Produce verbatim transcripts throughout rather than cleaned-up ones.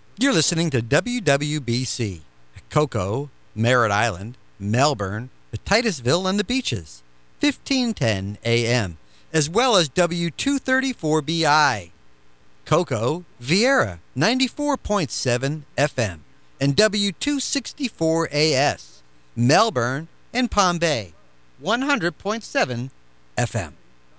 You're listening to W W B C, Cocoa, Merritt Island, Melbourne, Titusville, and the Beaches, fifteen ten A M, as well as W two thirty-four B I, Cocoa, Vieira, ninety-four point seven F M, and W two sixty-four A S, Melbourne and Palm Bay, one hundred point seven F M.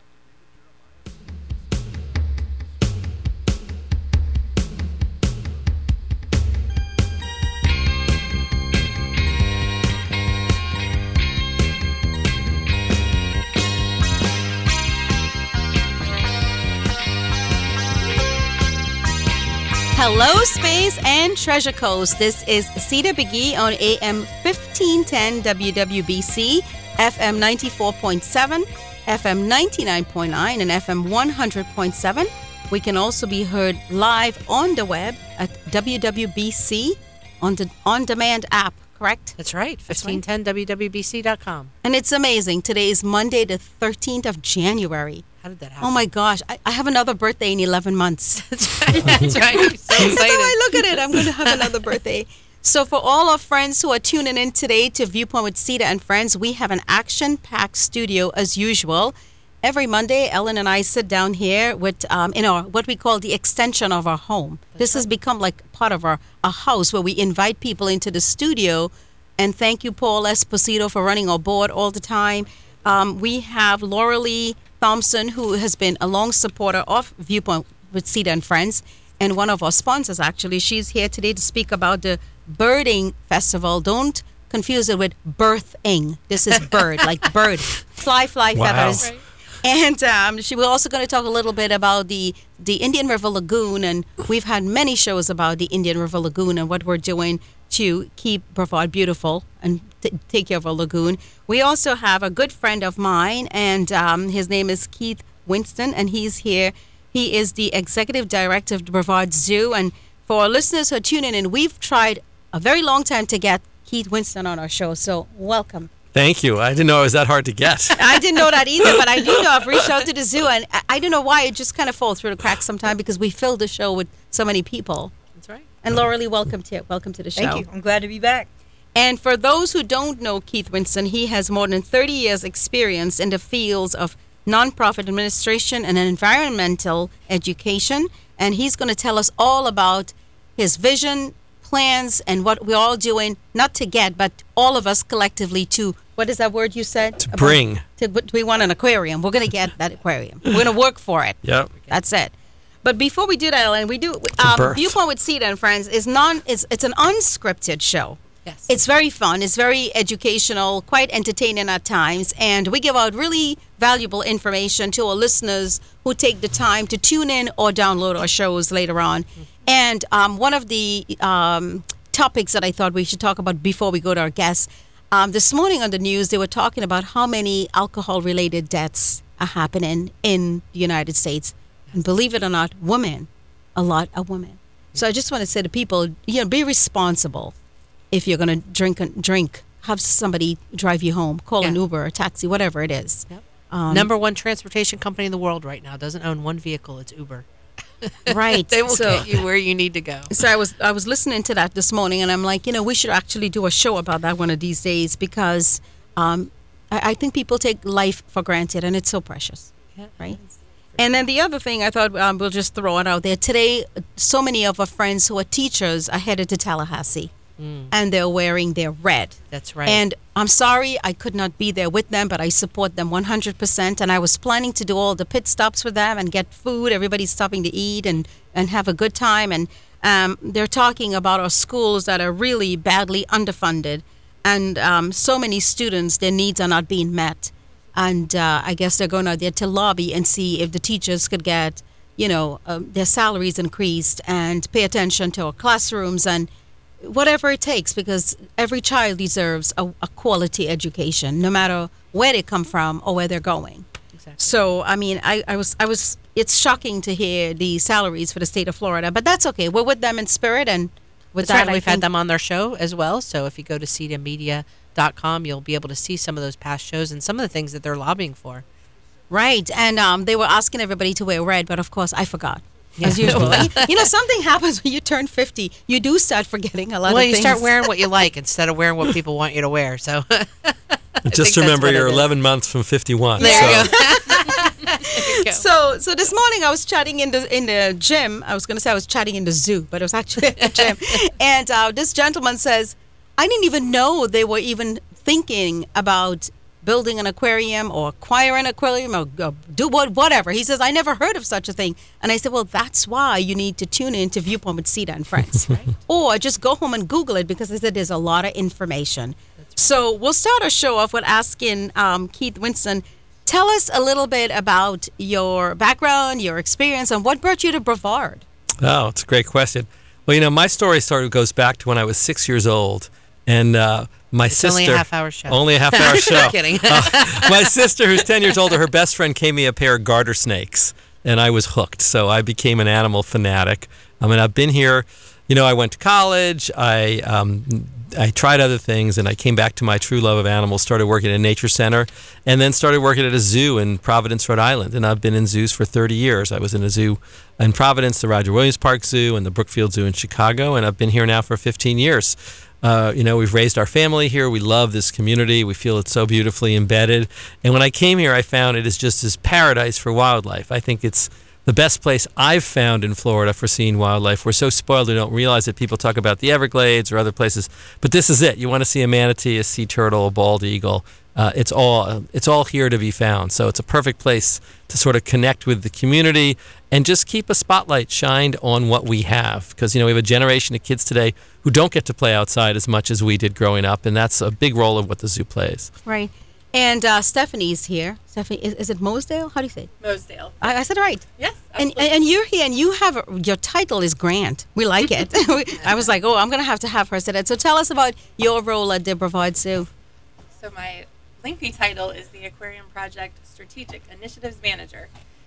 Hello, Space and Treasure Coast. This is Cedar Biggie on A M fifteen ten W W B C, F M ninety-four point seven, F M ninety-nine point nine, and F M one hundred point seven. We can also be heard live on the web at W W B C on the on-demand app, correct? That's right, fifteen ten W W B C dot com. And it's amazing. Today is Monday, the thirteenth of January. How did that happen? Oh my gosh, I, I have another birthday in eleven months. That's right. That's right. You're so excited. That's how I look at it. I'm going to have another birthday. So for all our friends who are tuning in today to Viewpoint with Cedar and Friends, we have an action-packed studio as usual. Every Monday, Ellen and I sit down here with, um, in our what we call the extension of our home. That's this right. has become like part of our, our house where we invite people into the studio. And thank you, Paul Esposito, for running our board all the time. Um, we have Laura Lee Thompson, who has been a long supporter of Viewpoint with Cedar and Friends, and one of our sponsors, actually. She's here today to speak about the Birding Festival. Don't confuse it with birthing. This is bird, like bird. Fly, fly, wow. feathers. Right. And um, she, we're also going to talk a little bit about the, the Indian River Lagoon, and we've had many shows about the Indian River Lagoon and what we're doing to keep Brevard beautiful and t- take care of our lagoon. We also have a good friend of mine, and um, his name is Keith Winston, and he's here. He is the executive director of the Brevard Zoo. And for our listeners who are tuning in, we've tried a very long time to get Keith Winston on our show, so welcome. Thank you. I didn't know it was that hard to get. I didn't know that either, but I do know I've reached out to the zoo, and I, I don't know why it just kind of falls through the cracks sometimes because we fill the show with so many people. That's right. And Laura Lee, welcome to welcome to the show. Thank you. I'm glad to be back. And for those who don't know Keith Winston, he has more than thirty years experience in the fields of nonprofit administration and environmental education, and he's going to tell us all about his vision, plans, and what we're all doing, not to get, but all of us collectively to, what is that word you said? To bring. To, we want an aquarium. We're going to get that aquarium. We're going to work for it. Yep. That's it. But before we do that, Ellen, we do, um, Viewpoint with Cedar and Friends is non, it's, it's an unscripted show. Yes. It's very fun. It's very educational, quite entertaining at times. And we give out really valuable information to our listeners who take the time to tune in or download our shows later on. Mm-hmm. And um, one of the um, topics that I thought we should talk about before we go to our guests, um, this morning on the news, they were talking about how many alcohol-related deaths are happening in the United States. And believe it or not, women, a lot of women. So I just want to say to people, you know, be responsible. If you're going to drink, drink, have somebody drive you home, call yeah. an Uber, a taxi, whatever it is. Yep. Um, Number one transportation company in the world right now doesn't own one vehicle. It's Uber. Right. They will so, get you where you need to go. So I was I was listening to that this morning, and I'm like, you know, we should actually do a show about that one of these days because um, I, I think people take life for granted, and it's so precious. Yeah, right. And then the other thing I thought um, we'll just throw it out there. Today, so many of our friends who are teachers are headed to Tallahassee. Mm. And they're wearing their red. That's right. And I'm sorry I could not be there with them, but I support them one hundred percent. And I was planning to do all the pit stops with them and get food. Everybody's stopping to eat and, and have a good time. And um, they're talking about our schools that are really badly underfunded. And um, so many students, their needs are not being met. And uh, I guess they're going out there to lobby and see if the teachers could get, you know, um, their salaries increased and pay attention to our classrooms and whatever it takes, because every child deserves a, a quality education, no matter where they come from or where they're going. Exactly. So, I mean, I, I was, I was. It's shocking to hear the salaries for the state of Florida, but that's okay. We're with them in spirit, and with that's that, right. I We've think, had them on their show as well. So if you go to cedar media dot com, you'll be able to see some of those past shows and some of the things that they're lobbying for. Right, and um, they were asking everybody to wear red, but of course I forgot. as usual. You know, something happens when you turn fifty. You do start forgetting a lot Well, of you things. start wearing what you like instead of wearing what people want you to wear. So Just remember, you're eleven months from fifty-one. There so. you go. There you go. So, so this morning I was chatting in the in the gym. I was going to say I was chatting in the zoo, but it was actually at the gym. And uh, this gentleman says, "I didn't even know they were even thinking about building an aquarium or acquiring an aquarium or, or do what whatever." He says, "I never heard of such a thing." And I said, "Well, that's why you need to tune in to Viewpoint with Sita and Friends, right? Or just go home and Google it, because I said there's a lot of information." Right. So we'll start our show off with asking um, Keith Winston. Tell us a little bit about your background, your experience, and what brought you to Brevard. Oh, it's a great question. Well, you know, my story sort of goes back to when I was six years old, and uh, my it's sister. Only a half hour show. Only a half hour show. Kidding. uh, my sister, who's ten years older, her best friend gave me a pair of garter snakes, and I was hooked. So I became an animal fanatic. I mean, I've been here. You know, I went to college. I um, I tried other things, and I came back to my true love of animals, started working at a nature center, and then started working at a zoo in Providence, Rhode Island. And I've been in zoos for thirty years. I was in a zoo in Providence, the Roger Williams Park Zoo, and the Brookfield Zoo in Chicago, and I've been here now for fifteen years. Uh, you know, we've raised our family here. We love this community. We feel it's so beautifully embedded. And when I came here, I found it is just this paradise for wildlife. I think it's the best place I've found in Florida for seeing wildlife. We're so spoiled we don't realize that people talk about the Everglades or other places, but this is it. You want to see a manatee, a sea turtle, a bald eagle. Uh, it's all it's all here to be found. So it's a perfect place to sort of connect with the community and just keep a spotlight shined on what we have. Because, you know, we have a generation of kids today who don't get to play outside as much as we did growing up, and that's a big role of what the zoo plays. Right. And uh, Stephanie's here. Stephanie, is, is it Mosedale? How do you say it? Mosedale. I, I said it right. Yes, And, absolutely. and you're here, and you have a, your title is Grant. We like it. I was like, oh, I'm going to have to have her say that. So tell us about your role at the Brevard Zoo. So my lengthy title is the Aquarium Project Strategic Initiatives Manager.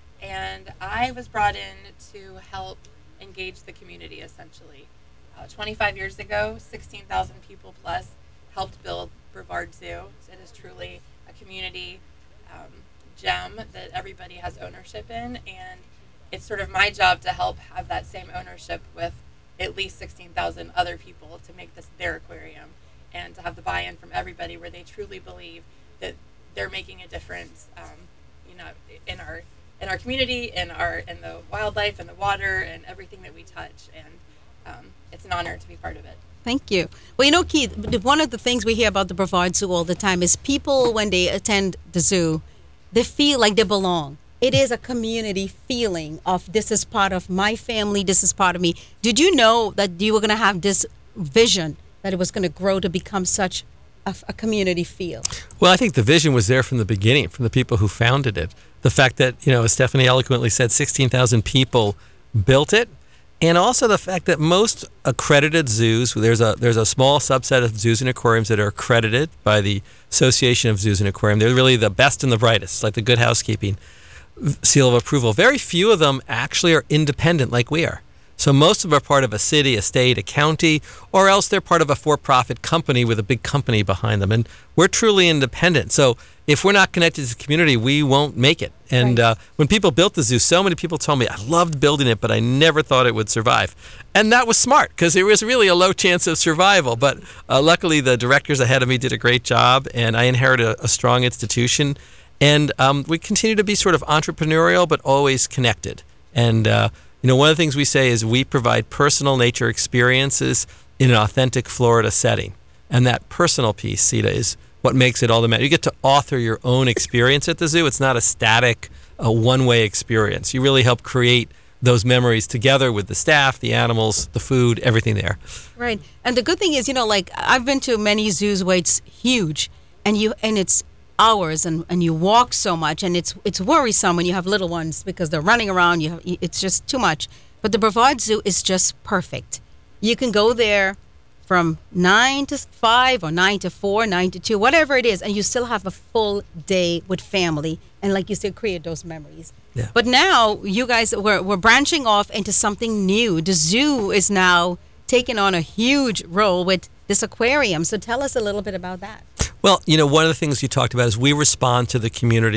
And I was brought in to help engage the community, essentially. Uh, twenty-five years ago, sixteen thousand people plus helped build Brevard Zoo. It is truly a community um, gem that everybody has ownership in, and it's sort of my job to help have that same ownership with at least sixteen thousand other people to make this their aquarium, and to have the buy-in from everybody where they truly believe that they're making a difference, um, you know, in our in our community, in our in the wildlife and the water and everything that we touch, and um, it's an honor to be part of it. Thank you. Well, you know, Keith, one of the things we hear about the Brevard Zoo all the time is people, when they attend the zoo, they feel like they belong. It is a community feeling of this is part of my family, this is part of me. Did you know that you were going to have this vision, that it was going to grow to become such a, a community feel? Well, I think the vision was there from the beginning, from the people who founded it. The fact that, you know, as Stephanie eloquently said, sixteen thousand people built it. And also the fact that most accredited zoos, there's a there's a small subset of zoos and aquariums that are accredited by the Association of Zoos and Aquarium. They're really the best and the brightest, like the Good Housekeeping seal of approval. Very few of them actually are independent like we are. So most of them are part of a city, a state, a county, or else they're part of a for-profit company with a big company behind them. And we're truly independent. So if we're not connected to the community, we won't make it. And Right. uh, when people built the zoo, so many people told me, I loved building it, but I never thought it would survive. And that was smart, because there was really a low chance of survival. But uh, luckily, the directors ahead of me did a great job, and I inherited a, a strong institution. And um, we continue to be sort of entrepreneurial, but always connected. And uh, you know, one of the things we say is we provide personal nature experiences in an authentic Florida setting. And that personal piece, Sita, is what makes it all the matter. You get to author your own experience at the zoo. It's not a static, a one-way experience. You really help create those memories together with the staff, the animals, the food, everything there. Right. And the good thing is, you know, like I've been to many zoos where it's huge and you and it's hours and, and you walk so much, and it's it's worrisome when you have little ones because they're running around. You have, it's just too much. But the Brevard Zoo is just perfect. You can go there from nine to five or nine to four, nine to two, whatever it is, and you still have a full day with family. And like you said, create those memories. Yeah. But now you guys, we're, we're branching off into something new. The zoo is now taking on a huge role with this aquarium. So tell us a little bit about that. Well, you know, one of the things you talked about is we respond to the community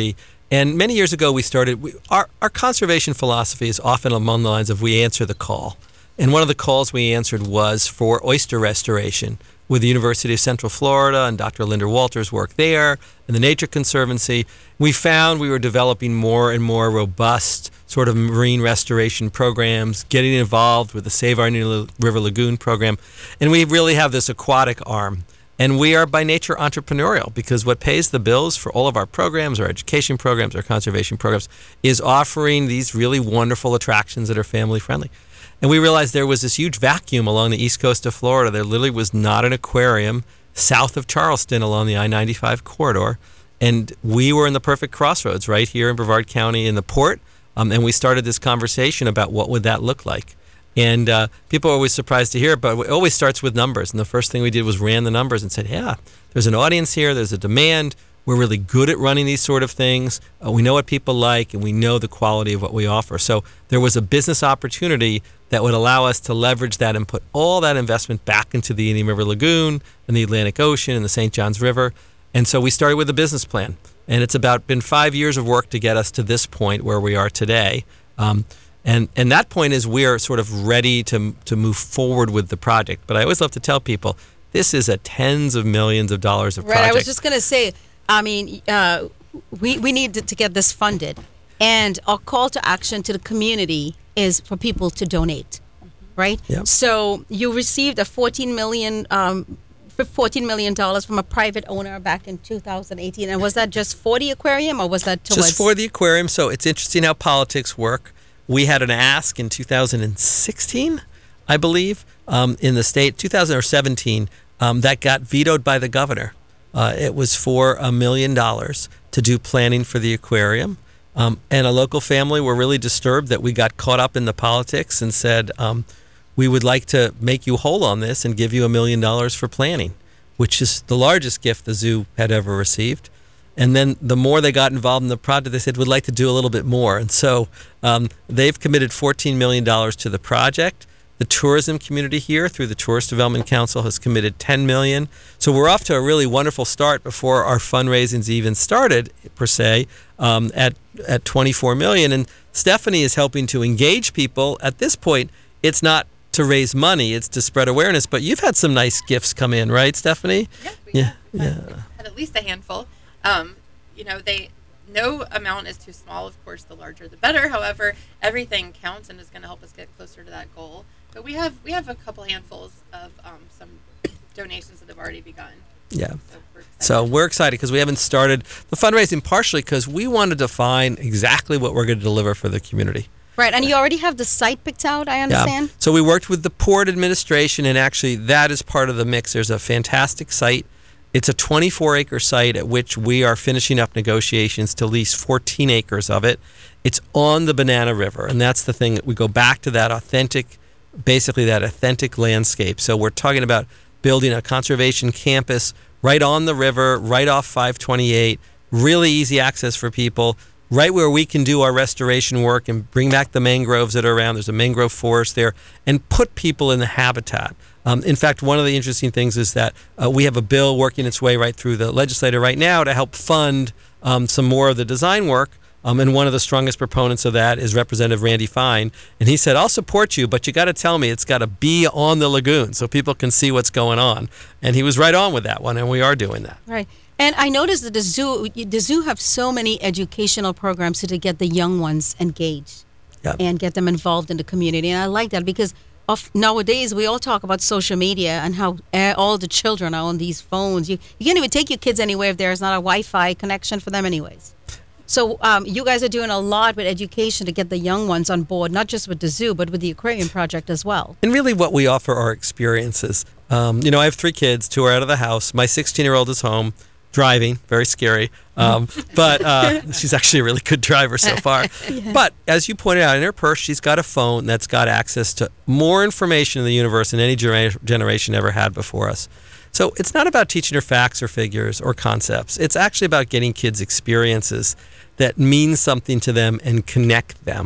And many years ago, we started, we, our, our conservation philosophy is often along the lines of we answer the call. And one of the calls we answered was for oyster restoration with the University of Central Florida and Doctor Linda Walters' work there and the Nature Conservancy. We found we were developing more and more robust sort of marine restoration programs, getting involved with the Save Our New River Lagoon program. And we really have this aquatic arm. And we are by nature entrepreneurial because what pays the bills for all of our programs, our education programs, our conservation programs, is offering these really wonderful attractions that are family friendly. And we realized there was this huge vacuum along the east coast of Florida. There literally was not an aquarium south of Charleston along the I ninety-five corridor. And we were in the perfect crossroads right here in Brevard County in the port. Um, and we started this conversation about what would that look like. And uh, people are always surprised to hear it, but it always starts with numbers. And the first thing we did was ran the numbers and said, yeah, there's an audience here, there's a demand. We're really good at running these sort of things. Uh, we know what people like, and we know the quality of what we offer. So there was a business opportunity that would allow us to leverage that and put all that investment back into the Indian River Lagoon and the Atlantic Ocean and the Saint Johns River. And so we started with a business plan. And it's about been five years of work to get us to this point where we are today. Um, And and that point is we are sort of ready to to move forward with the project. But I always love to tell people this is a tens of millions of dollars of right, project. I was just going to say, I mean, uh, we, we need to, to get this funded. And our call to action to the community is for people to donate, right? Yep. So you received a fourteen million dollars um, fourteen million dollars from a private owner back in two thousand eighteen. And was that just for the aquarium or was that towards? Just for the aquarium. So it's interesting how politics work. We had an ask in two thousand sixteen, I believe, um, in the state, two thousand seventeen, um, that got vetoed by the governor. Uh, it was for a million dollars to do planning for the aquarium. Um, and a local family were really disturbed that we got caught up in the politics and said, um, we would like to make you whole on this and give you a million dollars for planning, which is the largest gift the zoo had ever received. And then the more they got involved in the project, they said, we'd like to do a little bit more. And so um, they've committed fourteen million dollars to the project. The tourism community here through the Tourist Development Council has committed ten million dollars. So we're off to a really wonderful start before our fundraising's even started, per se, um, at, at twenty-four million dollars. And Stephanie is helping to engage people. At this point, it's not to raise money, it's to spread awareness. But you've had some nice gifts come in, right, Stephanie? Yeah, we Yeah, have. yeah. Had at least a handful. Um, you know, they no amount is too small. Of course, the larger the better. However, everything counts and is going to help us get closer to that goal. But we have we have a couple handfuls of um, some donations that have already begun. Yeah. So we're excited. So we're excited because we haven't started the fundraising partially because we want to define exactly what we're going to deliver for the community. Right, and you already have the site picked out, I understand? Yeah. So we worked with the Port Administration, and actually that is part of the mix. There's a fantastic site. It's a twenty-four acre site at which we are finishing up negotiations to lease fourteen acres of it. It's on the Banana River, and that's the thing that we go back to that authentic, basically that authentic landscape. So we're talking about building a conservation campus right on the river, right off five twenty-eight, really easy access for people, right where we can do our restoration work and bring back the mangroves that are around. There's a mangrove forest there, and put people in the habitat. Um, in fact, one of the interesting things is that uh, we have a bill working its way right through the legislature right now to help fund um, some more of the design work. Um, and one of the strongest proponents of that is Representative Randy Fine. And he said, I'll support you, but you got to tell me it's got to be on the lagoon so people can see what's going on. And he was right on with that one, and we are doing that. Right. And I noticed that the zoo, the zoo have so many educational programs to get the young ones engaged Yep. and get them involved in the community. And I like that because of nowadays we all talk about social media and how uh, all the children are on these phones. You you can't even take your kids anywhere if there's not a Wi-Fi connection for them anyways. So um, you guys are doing a lot with education to get the young ones on board, not just with the zoo, but with the aquarium project as well. And really what we offer are experiences. Um, you know, I have three kids, two are out of the house. My sixteen-year-old is home, driving, very scary. Um, but uh, she's actually a really good driver so far. Yeah. But as you pointed out, in her purse, she's got a phone that's got access to more information in the universe than any gener- generation ever had before us. So it's not about teaching her facts or figures or concepts. It's actually about getting kids experiences that mean something to them and connect them.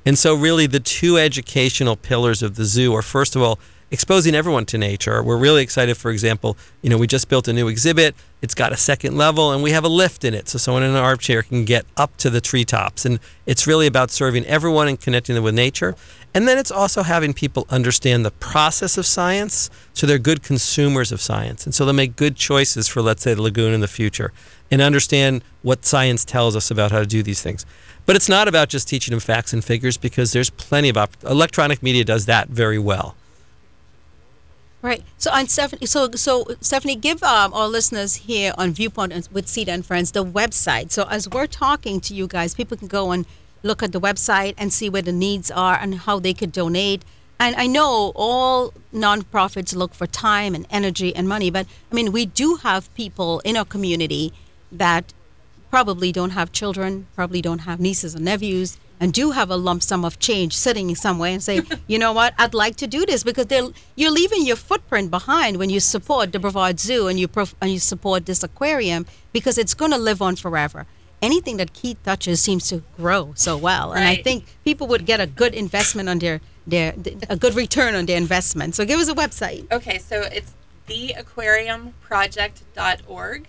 And so really the two educational pillars of the zoo are, first of all, exposing everyone to nature. We're really excited, for example, you know, we just built a new exhibit. It's got a second level and we have a lift in it. So someone in an armchair can get up to the treetops. And it's really about serving everyone and connecting them with nature. And then it's also having people understand the process of science so they're good consumers of science. And so they'll make good choices for, let's say, the lagoon in the future and understand what science tells us about how to do these things. But it's not about just teaching them facts and figures, because there's plenty of op- electronic media does that very well. Right. So, on Stephanie, so so Stephanie, give um, our listeners here on Viewpoint and with Cedar and Friends the website. So as we're talking to you guys, people can go and look at the website and see where the needs are and how they could donate. And I know all nonprofits look for time and energy and money, but I mean, we do have people in our community that probably don't have children, probably don't have nieces or nephews, and do have a lump sum of change sitting somewhere and say, you know what, I'd like to do this, because they're, you're leaving your footprint behind when you support the Brevard Zoo and you prof- and you support this aquarium, because it's going to live on forever. Anything that Keith touches seems to grow so well, and I Right. think people would get a good investment on their, their a good return on their investment. So give us a website. Okay, so it's the aquarium project dot org,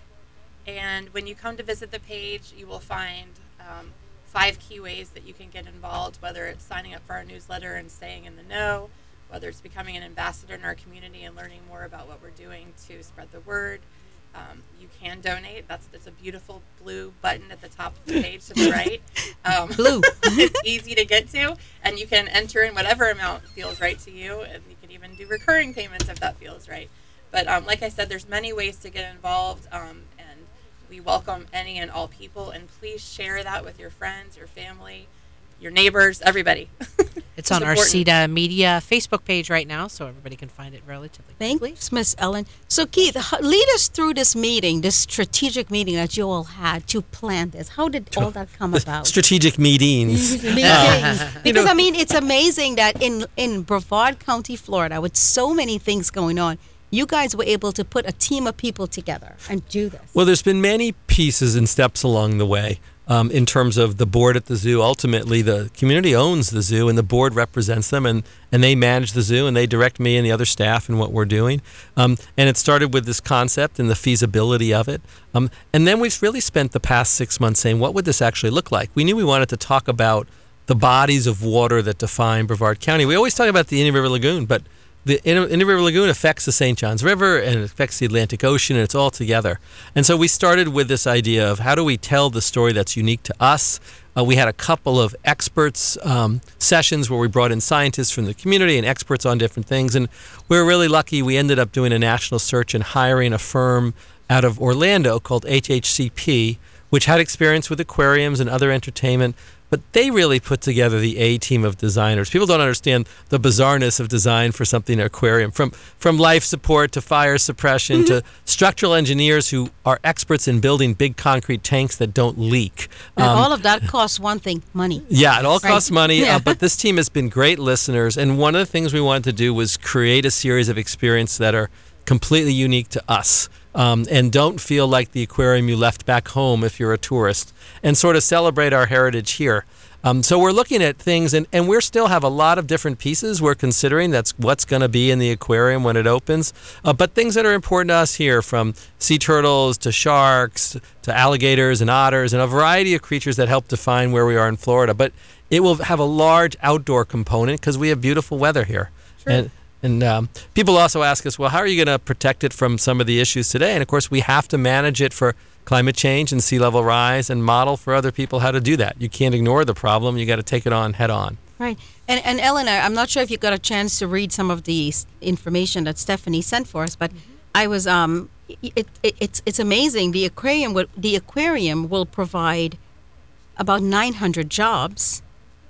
and when you come to visit the page, you will find um, five key ways that you can get involved, whether it's signing up for our newsletter and staying in the know, whether it's becoming an ambassador in our community and learning more about what we're doing to spread the word. Um, you can donate. That's that's a beautiful blue button at the top of the page to the right. Um, Blue. It's easy to get to, and you can enter in whatever amount feels right to you, and you can even do recurring payments if that feels right. But um, like I said, there's many ways to get involved, um, and we welcome any and all people. And please share that with your friends, your family, your neighbors, everybody. It's on our important. C E D A Media Facebook page right now, so everybody can find it relatively quickly. Thanks, Miss Ellen. So, Keith, h- lead us through this meeting, this strategic meeting that you all had to plan this. How did all that come about? Strategic meetings. Meetings. Because I mean, it's amazing that in in Brevard County, Florida, with so many things going on, you guys were able to put a team of people together and do this. Well, there's been many pieces and steps along the way. Um, in terms of the board at the zoo. Ultimately, the community owns the zoo, and the board represents them, and, and they manage the zoo, and they direct me and the other staff in what we're doing. Um, and it started with this concept and the feasibility of it. Um, and then we've really spent the past six months saying, what would this actually look like? We knew we wanted to talk about the bodies of water that define Brevard County. We always talk about the Indian River Lagoon, but the Indian River Lagoon affects the Saint Johns River and it affects the Atlantic Ocean, and it's all together. And so we started with this idea of how do we tell the story that's unique to us. Uh, we had a couple of experts um, sessions where we brought in scientists from the community and experts on different things. And we were really lucky. We ended up doing a national search and hiring a firm out of Orlando called H H C P, which had experience with aquariums and other entertainment. But they really put together the A team of designers. People don't understand the bizarreness of design for something aquarium, from from life support to fire suppression to structural engineers who are experts in building big concrete tanks that don't leak. And Um, all of that costs one thing, money. yeah, it all Right. costs money, Yeah. uh, but this team has been great listeners. And one of the things we wanted to do was create a series of experiences that are completely unique to us. Um, and don't feel like the aquarium you left back home if you're a tourist, and sort of celebrate our heritage here. Um, so we're looking at things, and, and we still have a lot of different pieces we're considering. That's what's going to be in the aquarium when it opens. Uh, but things that are important to us here, from sea turtles to sharks to alligators and otters and a variety of creatures that help define where we are in Florida. But it will have a large outdoor component because we have beautiful weather here. Sure. And, And um, people also ask us, well, how are you going to protect it from some of the issues today? And of course, we have to manage it for climate change and sea level rise and model for other people how to do that. You can't ignore the problem. You got to take it on head on. Right. And and Ellen, I- I'm not sure if you got a chance to read some of the s- information that Stephanie sent for us, but I was um it, it it's it's amazing. The aquarium would the aquarium will provide about nine hundred jobs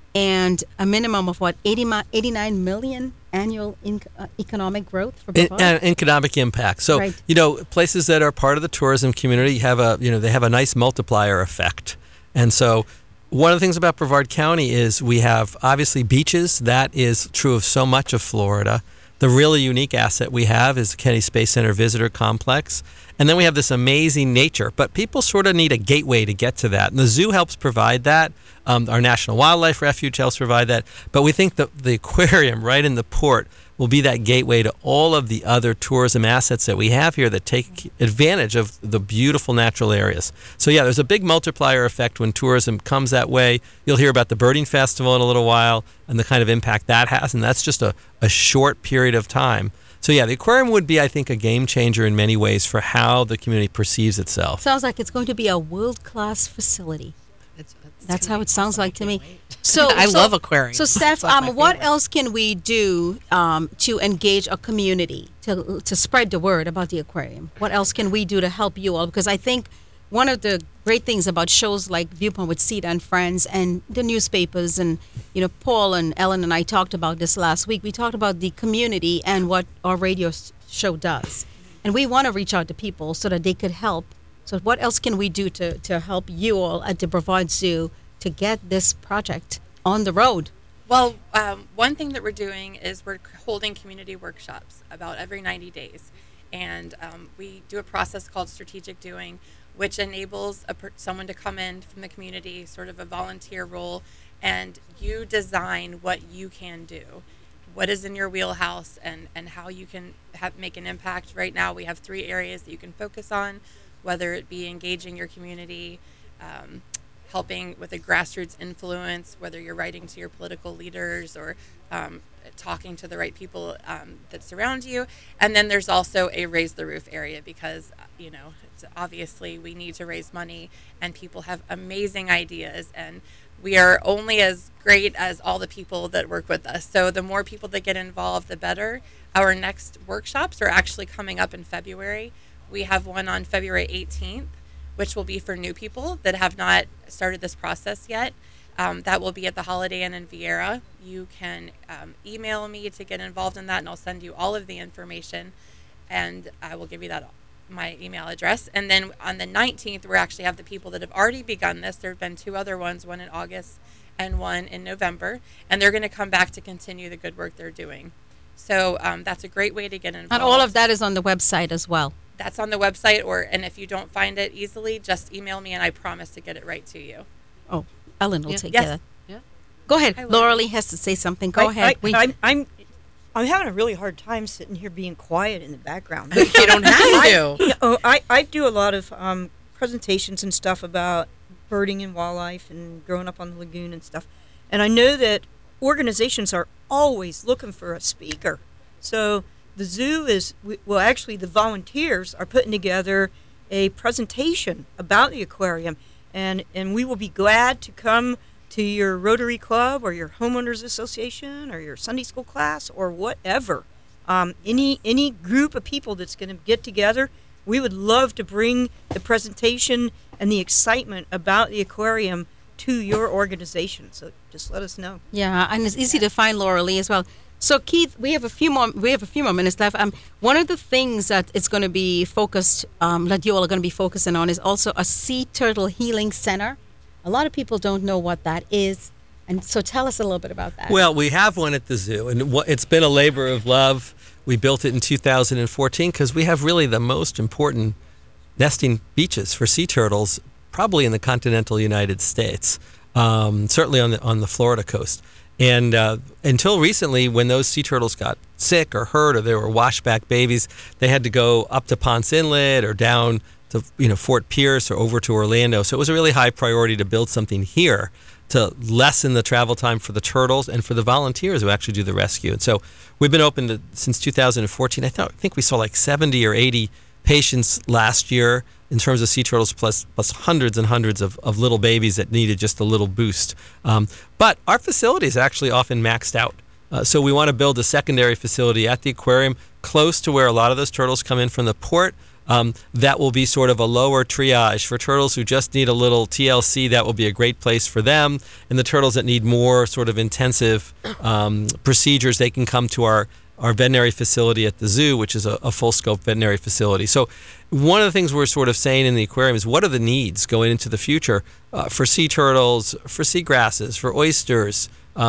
and a minimum of what eighty, mi- eighty-nine million annual in, uh, economic growth for In, Brevard. and economic impact. So, Right. you know, places that are part of the tourism community have a, you know, they have a nice multiplier effect. And so one of the things about Brevard County is we have obviously beaches. That is true of so much of Florida. The really unique asset we have is the Kennedy Space Center Visitor Complex. And then we have this amazing nature, but people sort of need a gateway to get to that. And the zoo helps provide that. Um, our National Wildlife Refuge helps provide that. But we think that the aquarium right in the port will be that gateway to all of the other tourism assets that we have here that take advantage of the beautiful natural areas. So yeah, there's a big multiplier effect when tourism comes that way. You'll hear about the Birding Festival in a little while and the kind of impact that has, and that's just a, a short period of time. So yeah, the aquarium would be, I think, a game changer in many ways for how the community perceives itself. Sounds like it's going to be a world-class facility. It's, it's That's gonna how be it sounds awesome. like to me. Can't wait. So I so- love aquariums. So, Steph, It's like my um, what favorite. else can we do um, to engage a community to to spread the word about the aquarium? What else can we do to help you all? Because I think one of the great things about shows like Viewpoint with Sita and Friends and the newspapers, and you know, Paul and Ellen and I talked about this last week. We talked about the community and what our radio s- show does, and we want to reach out to people so that they could help. So, what else can we do to to help you all at the Brevard Zoo to get this project on the road? Well, um, one thing that we're doing is we're holding community workshops about every ninety days. And um, we do a process called strategic doing, which enables a per- someone to come in from the community, sort of a volunteer role, and you design what you can do, what is in your wheelhouse, and, and how you can have, make an impact. Right now we have three areas that you can focus on, whether it be engaging your community, um, helping with a grassroots influence, whether you're writing to your political leaders or um, talking to the right people um, that surround you. And then there's also a raise the roof area because, you know, it's obviously we need to raise money and people have amazing ideas, and we are only as great as all the people that work with us. So the more people that get involved, the better. Our next workshops are actually coming up in February. We have one on February eighteenth, which will be for new people that have not started this process yet. Um, that will be at the Holiday Inn in Viera. You can um, email me to get involved in that, and I'll send you all of the information, and I will give you that my email address. And then on the nineteenth, we actually have the people that have already begun this. There have been two other ones, one in August and one in November, and they're going to come back to continue the good work they're doing. So um, that's a great way to get involved. And all of that is on the website as well. That's on the website, or and if you don't find it easily, just email me and I promise to get it right to you. Oh, Ellen will Yeah. take Yes. care of that. Yeah. Go ahead. Hi, Laura Laura. Lee has to say something. Go I, ahead. I, We- I'm, I'm, I'm having a really hard time sitting here being quiet in the background. You don't have to. Yeah, oh, I, I do a lot of um, presentations and stuff about birding and wildlife and growing up on the lagoon and stuff. And I know that organizations are always looking for a speaker. So the zoo is, well, actually, the volunteers are putting together a presentation about the aquarium. And, and we will be glad to come to your Rotary Club or your Homeowners Association or your Sunday school class or whatever. Um, any any group of people that's going to get together, we would love to bring the presentation and the excitement about the aquarium to your organization. So just let us know. Yeah, and it's easy to find Laura Lee as well. So Keith, we have a few more. We have a few more minutes left. Um, one of the things that it's going to be focused, um, that you all are going to be focusing on, is also a sea turtle healing center. A lot of people don't know what that is, and so tell us a little bit about that. Well, we have one at the zoo, and wha- it's been a labor of love. We built it in two thousand fourteen because we have really the most important nesting beaches for sea turtles, probably in the continental United States, um, certainly on the on the Florida coast. And uh, until recently, when those sea turtles got sick or hurt, or they were washback babies, they had to go up to Ponce Inlet or down to you know Fort Pierce or over to Orlando. So it was a really high priority to build something here to lessen the travel time for the turtles and for the volunteers who actually do the rescue. And so we've been open to, since two thousand fourteen. I, th- I think we saw like seventy or eighty patients last year in terms of sea turtles, plus plus hundreds and hundreds of, of little babies that needed just a little boost. Um, but our facility is actually often maxed out. Uh, so we want to build a secondary facility at the aquarium close to where a lot of those turtles come in from the port. Um, that will be sort of a lower triage for turtles who just need a little T L C. That will be a great place for them. And the turtles that need more sort of intensive um, procedures, they can come to our, our veterinary facility at the zoo, which is a, a full scope veterinary facility. So one of the things we're sort of saying in the aquarium is what are the needs going into the future uh, for sea turtles, for sea grasses, for oysters, um,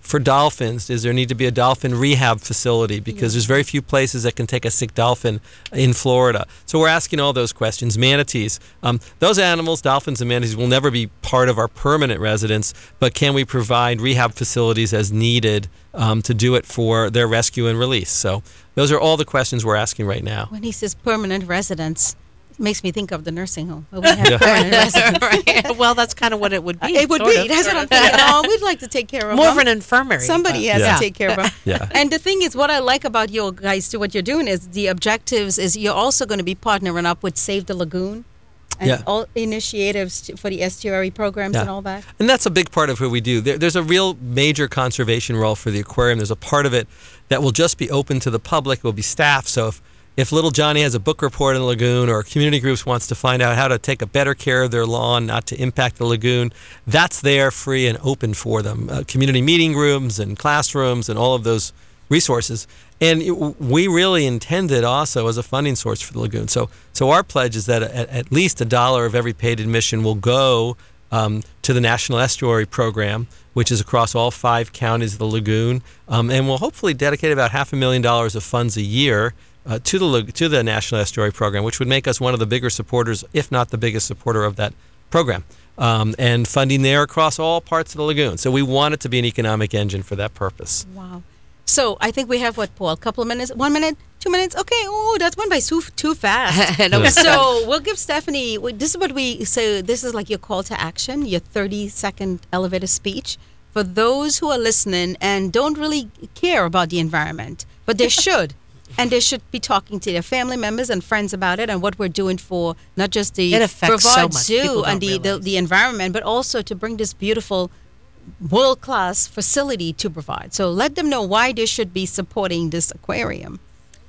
for dolphins, does there need to be a dolphin rehab facility? Because there's very few places that can take a sick dolphin in Florida. So we're asking all those questions. Manatees. Um, those animals, dolphins and manatees, will never be part of our permanent residence, but can we provide rehab facilities as needed um, to do it for their rescue and release? So those are all the questions we're asking right now. When he says permanent residence, it makes me think of the nursing home. Where we have Yeah. permanent residents. Right. Well, that's kind of what it would be. It would sort be. of. That's what I'm thinking. Oh, we'd like to take care of More them. of an infirmary. Somebody but- has Yeah. to take care of them. Yeah. And the thing is, what I like about you guys, do what you're doing is the objectives is you're also going to be partnering up with Save the Lagoon and Yeah. all initiatives to, for the estuary programs Yeah. and all that. And that's a big part of what we do. There, there's a real major conservation role for the aquarium. There's a part of it that will just be open to the public. It will be staffed. So if, if little Johnny has a book report in the lagoon, or community groups wants to find out how to take a better care of their lawn, not to impact the lagoon, that's there free and open for them. Uh, community meeting rooms and classrooms and all of those resources. And it, we really intend it also as a funding source for the lagoon. So, so our pledge is that at, at least a dollar of every paid admission will go um, to the National Estuary Program, which is across all five counties of the lagoon, um, and we'll hopefully dedicate about half a million dollars of funds a year uh, to the lag- to the National Estuary Program, which would make us one of the bigger supporters, if not the biggest supporter of that program. Um, and funding there across all parts of the lagoon. So we want it to be an economic engine for that purpose. Wow. So I think we have what, Paul? A couple of minutes? One minute? Two minutes? Okay. Oh, that's went by too, too fast. No, it's- So we'll give Stephanie, well, this is what we, so this is like your call to action, your thirty second elevator speech for those who are listening and don't really care about the environment, but they should. And they should be talking to their family members and friends about it and what we're doing for not just the It affects so Brevard much. Zoo People and don't the, the, realize. the environment, but also to bring this beautiful world-class facility to provide. So let them know why they should be supporting this aquarium.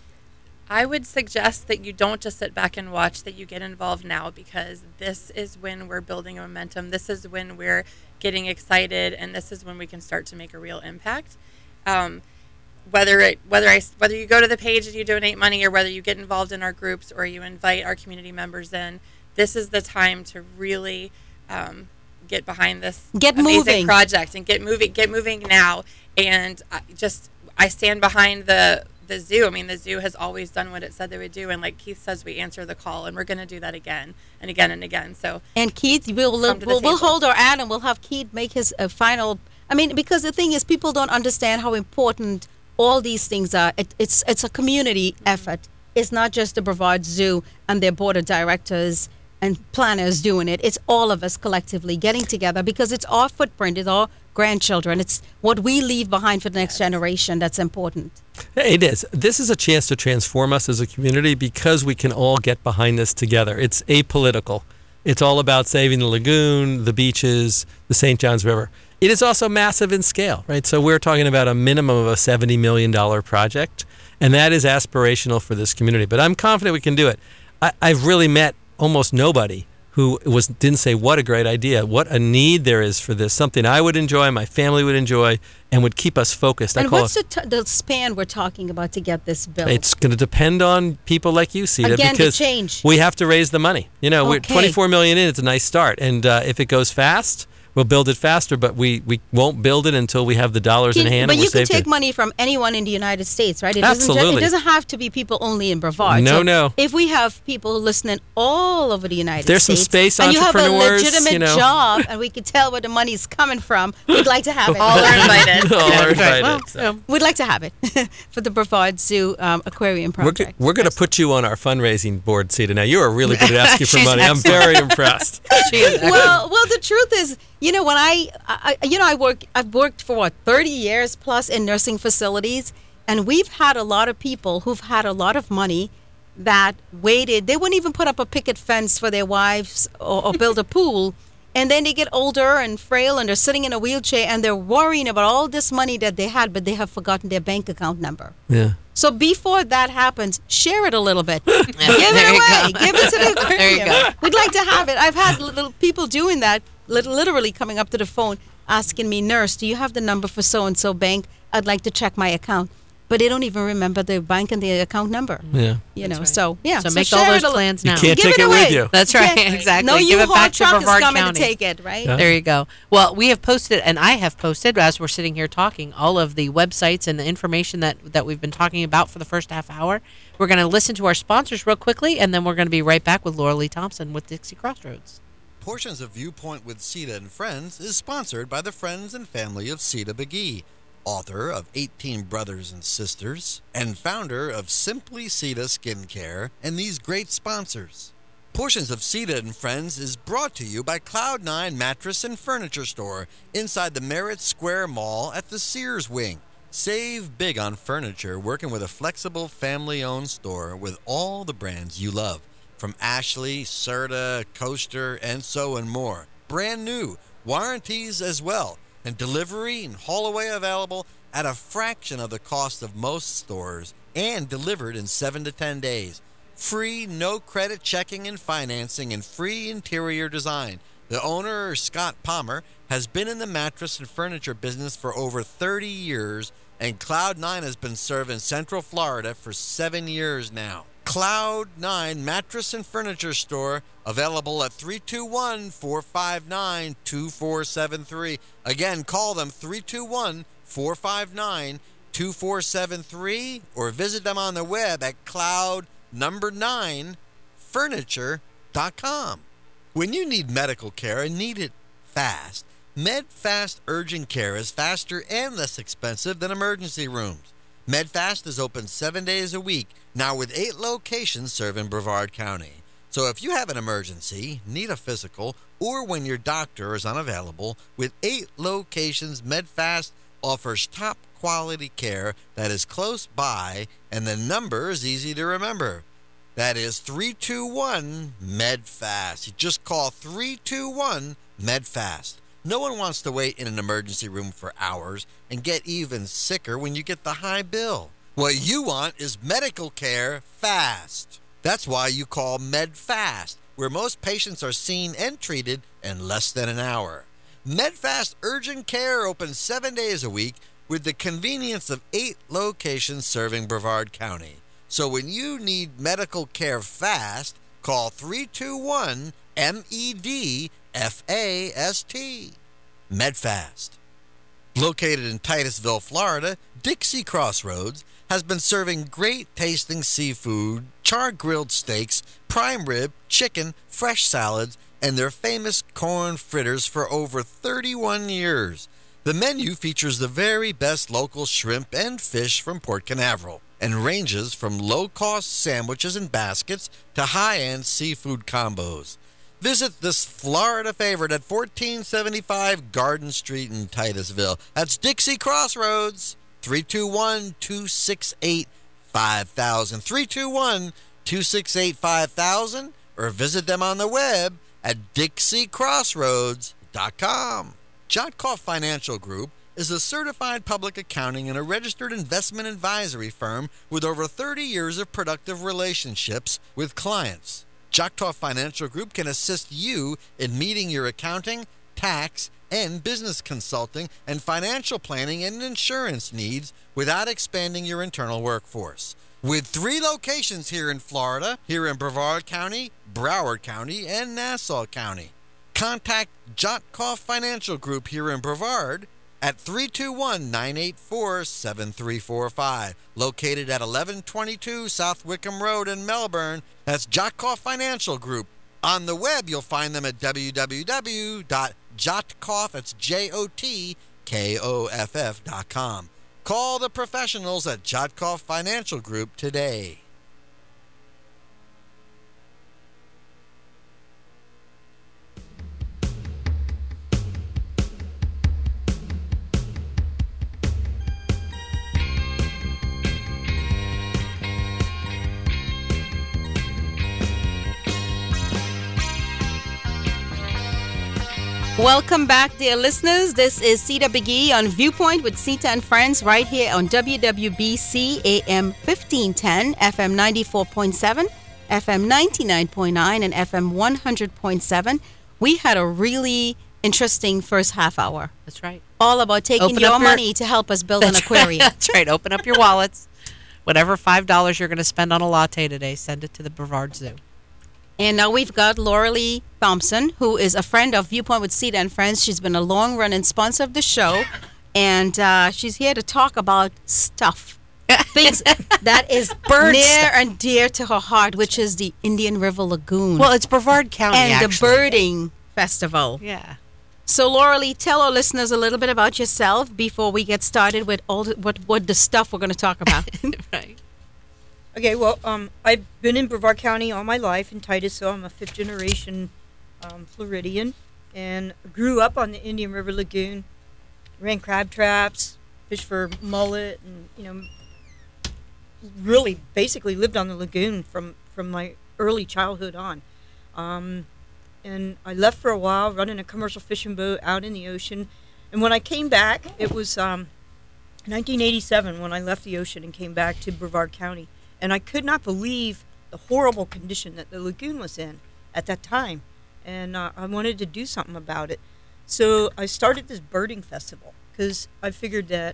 I would suggest that you don't just sit back and watch, that you get involved now, because this is when we're building a momentum. This is when we're getting excited, and this is when we can start to make a real impact. Um, whether it whether I whether you go to the page and you donate money, or whether you get involved in our groups, or you invite our community members in, this is the time to really um, get behind this Get amazing moving. project and get moving. Get moving now, and I just I stand behind the. The zoo. I mean, the zoo has always done what it said they would do, and like Keith says, we answer the call, and we're going to do that again and again and again. So, And Keith, we'll Come to the we'll, we'll table. hold our ad and we'll have Keith make his uh, final. I mean, because the thing is, people don't understand how important all these things are. It, it's it's a community effort. It's not just the Brevard Zoo and their board of directors and planners doing it. It's all of us collectively getting together, because it's our footprint. It's our grandchildren. It's what we leave behind for the next generation that's important. It is. This is a chance to transform us as a community, because we can all get behind this together. It's apolitical. It's all about saving the lagoon, the beaches, the Saint Johns River. It is also massive in scale, right? So we're talking about a minimum of a seventy million dollars project, and that is aspirational for this community. But I'm confident we can do it. I, I've really met almost nobody who was didn't say, what a great idea, what a need there is for this, something I would enjoy, my family would enjoy, and would keep us focused. I And call what's it, the, t- the span we're talking about to get this built? it's going to depend on people like you, Sita, Again, the because change. we have to raise the money. You know, we're Okay. twenty-four million in. It's a nice start, and uh, if it goes fast, we'll build it faster. But we, we won't build it until we have the dollars in Can- hand. but and we're you can saved take it. money from anyone in the United States, right? It Doesn't Absolutely. ju- it doesn't have to be people only in Brevard. No, So no. If we have people listening all over the United There's some States, space and you have a entrepreneurs, legitimate you know. job, and we can tell where the money's coming from, we'd like to have it. all are invited. All are invited, Well, so. um, We'd like to have it for the Brevard Zoo um, Aquarium We're, project. go- we're going to put you on our fundraising board, Sita. Now, you are really good at asking for She's money. I'm excellent. very impressed. she is well, well, the truth is, you know, when I, I, you know, I work, I've worked for what thirty years plus in nursing facilities, and we've had a lot of people who've had a lot of money that waited. They wouldn't even put up a picket fence for their wives or, or build a pool, and then they get older and frail, and they're sitting in a wheelchair, and they're worrying about all this money that they had, but they have forgotten their bank account number. Yeah. So before that happens, share it a little bit. Give There it you away. go. Give it to the There you aquarium. go. We'd like to have it. I've had little people doing that, lit- literally coming up to the phone, asking me, "Nurse, do you have the number for so-and-so bank? I'd like to check my account." but they don't even remember the bank and the account number. Yeah. You know, right. so yeah. So make all share those it a- plans You now. can't Give take it it, away. with you. That's right, Yeah. exactly. No Give it U-Haul back to truck is Brevard coming County. to take it, right? Yeah. There you go. Well, we have posted, and I have posted, as we're sitting here talking, all of the websites and the information that, that we've been talking about for the first half hour. We're going to listen to our sponsors real quickly, and then we're going to be right back with Laura Lee Thompson with Dixie Crossroads. Portions of Viewpoint with Sita and Friends is sponsored by the friends and family of Sita McGee, author of eighteen Brothers and Sisters, and founder of Simply Sita Skincare, and these great sponsors. Portions of Sita and Friends is brought to you by Cloud nine Mattress and Furniture Store inside the Merritt Square Mall at the Sears Wing. Save big on furniture working with a flexible family-owned store with all the brands you love, from Ashley, Serta, Coaster, and so and more. Brand new, warranties as well, and delivery and haul away available at a fraction of the cost of most stores and delivered in seven to ten days. Free, no credit checking and financing, and free interior design. The owner, Scott Palmer, has been in the mattress and furniture business for over thirty years, and Cloud nine has been serving Central Florida for seven years now. Cloud nine Mattress and Furniture Store, available at three two one, four five nine, two four seven three. Again, call them three two one, four five nine, two four seven three or visit them on the web at cloud number nine furniture dot com. When you need medical care and need it fast, MedFast Urgent Care is faster and less expensive than emergency rooms. MedFast is open seven days a week, now with eight locations serving Brevard County. So if you have an emergency, need a physical, or when your doctor is unavailable, with eight locations, MedFast offers top quality care that is close by, and the number is easy to remember. That is three two one, MedFast. You just call three two one, MedFast. No one wants to wait in an emergency room for hours and get even sicker when you get the high bill. What you want is medical care fast. That's why you call MedFast, where most patients are seen and treated in less than an hour. MedFast Urgent Care opens seven days a week with the convenience of eight locations serving Brevard County. So when you need medical care fast, call three two one, M E D F A S T. MedFast. Located in Titusville, Florida, Dixie Crossroads has been serving great tasting seafood, char-grilled steaks, prime rib, chicken, fresh salads, and their famous corn fritters for over thirty-one years. The menu features the very best local shrimp and fish from Port Canaveral and ranges from low-cost sandwiches and baskets to high-end seafood combos. Visit this Florida favorite at fourteen seventy-five Garden Street in Titusville. That's Dixie Crossroads, three two one, two six eight, five thousand, three two one, two six eight, five thousand, or visit them on the web at dixie crossroads dot com. Jotkoff Financial Group is a certified public accounting and a registered investment advisory firm with over thirty years of productive relationships with clients. Jotkoff Financial Group can assist you in meeting your accounting, tax, and business consulting and financial planning and insurance needs without expanding your internal workforce. With three locations here in Florida, here in Brevard County, Broward County, and Nassau County. Contact Jotkoff Financial Group here in Brevard at three two one, nine eight four, seven three four five, located at eleven twenty-two South Wickham Road in Melbourne. That's Jotkoff Financial Group. On the web, you'll find them at w w w dot jotkoff, that's J O T K O F F dot com. Call the professionals at Jotkoff Financial Group today. Welcome back, dear listeners. This is Sita Begee on Viewpoint with Sita and Friends right here on W W B C A M fifteen ten, F M ninety-four point seven, F M ninety-nine point nine, and F M one hundred point seven. We had a really interesting first half hour. That's right. All about taking Open your up your- money to help us build an That's aquarium. Right. That's right. Open up your wallets. Whatever five dollars you're going to spend on a latte today, send it to the Brevard Zoo. And now we've got Laura Lee Thompson, who is a friend of Viewpoint with Sita and Friends. She's been a long-running sponsor of the show, and uh, she's here to talk about stuff, things that is Bird near stuff. and dear to her heart, which is the Indian River Lagoon Well, it's Brevard County, and actually. the birding festival. Yeah. So, Laura Lee, tell our listeners a little bit about yourself before we get started with all the, what what the stuff we're going to talk about. Right. Okay, well, um, I've been in Brevard County all my life in Titusville. I'm a fifth generation um, Floridian and grew up on the Indian River Lagoon. Ran crab traps, fished for mullet, and you know, really basically lived on the lagoon from from my early childhood on. Um, and I left for a while, running a commercial fishing boat out in the ocean. And when I came back, it was um, nineteen eighty-seven when I left the ocean and came back to Brevard County. And I could not believe the horrible condition that the lagoon was in at that time. And uh, I wanted to do something about it. So I started this birding festival because I figured that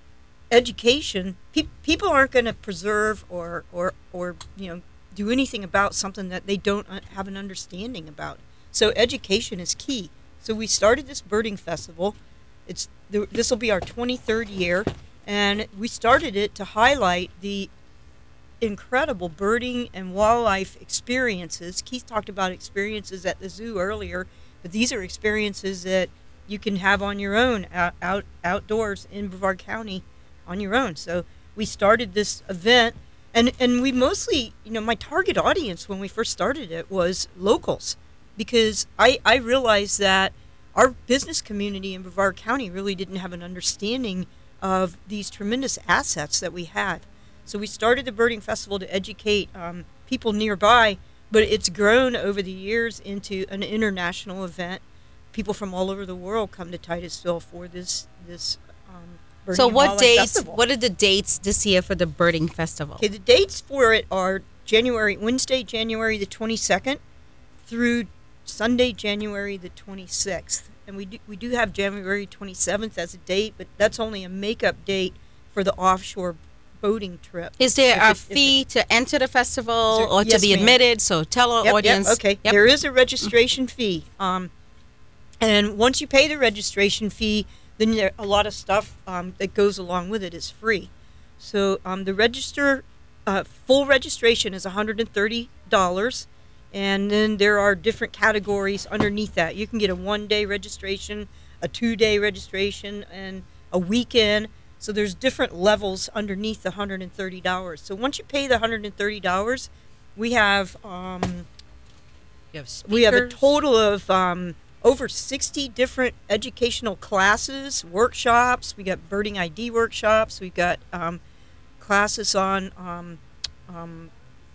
education, pe- people aren't going to preserve or, or, or, you know, do anything about something that they don't uh, have an understanding about. So education is key. So we started this birding festival. It's this will be our twenty-third year, and we started it to highlight the incredible birding and wildlife experiences. Keith talked about experiences at the zoo earlier, but these are experiences that you can have on your own out, out outdoors in Brevard County on your own. So we started this event, and and we mostly, you know, my target audience when we first started it was locals, because I I realized that our business community in Brevard County really didn't have an understanding of these tremendous assets that we had. So we started the birding festival to educate um, people nearby, but it's grown over the years into an international event. People from all over the world come to Titusville for this this. Um, birding So, and what wildlife dates? festival. What are the dates this year for the birding festival? Okay, the dates for it are January Wednesday, January the twenty-second, through Sunday, January the twenty-sixth. And we do, we do have January twenty-seventh as a date, but that's only a makeup date for the offshore boating trip. Is there If a it- if fee to enter the festival Is there- or to yes, be ma'am. admitted? So tell our Yep, yep, audience. okay, Yep. there is a registration fee. Um, and once you pay the registration fee, then there, a lot of stuff um, that goes along with it is free. So um, the register, uh, full registration is one hundred thirty dollars. And then there are different categories underneath that. You can get a one-day registration, a two-day registration, and a weekend. So there's different levels underneath the one hundred thirty dollars. So once you pay the one hundred thirty dollars, we have um, You have we have a speakers. total of um, over sixty different educational classes, workshops. We got birding I D workshops. We got um, classes on. Um, um,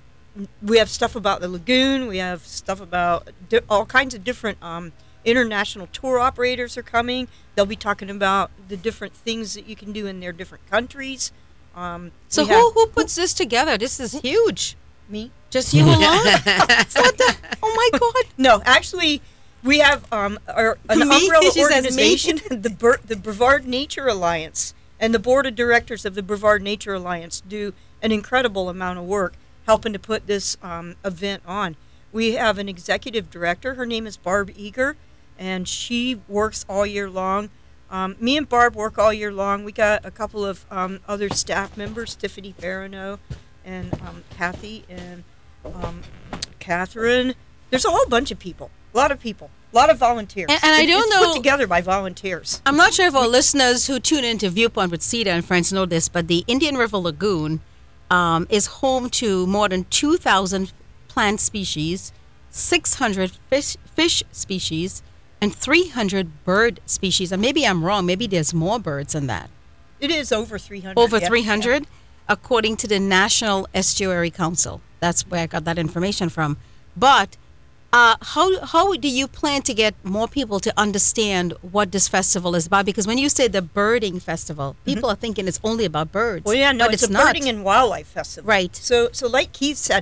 we have stuff about the lagoon. We have stuff about di- all kinds of different um, international tour operators are coming. They'll be talking about the different things that you can do in their different countries. Um, So we who have- who puts this together? This is huge. me? Just you alone? What the? Oh my God! No, actually, we have um, our, an Me? umbrella She says me. organization, the Ber- the Brevard Nature Alliance, and the board of directors of the Brevard Nature Alliance do an incredible amount of work helping to put this um, event on. We have an executive director. Her name is Barb Eager, and she works all year long. Um, me and Barb work all year long. We got a couple of um, other staff members, Tiffany Barano and um, Kathy and um, Catherine. There's a whole bunch of people, a lot of people, a lot of volunteers. And- and I It- don't it's know- put together by volunteers. I'm not sure if our listeners who tune into Viewpoint with Sita and Friends know this, but the Indian River Lagoon um, is home to more than two thousand plant species, six hundred fish, fish species, and three hundred bird species. And maybe I'm wrong. Maybe there's more birds than that. It is over three hundred. Over yeah, three hundred, according to the National Estuary Council. That's where I got that information from. But uh, how how do you plan to get more people to understand what this festival is about? Because when you say the birding festival, people are thinking it's only about birds. Well, yeah, no, but it's, it's, a not. birding and wildlife festival. Right. So, so like Keith said,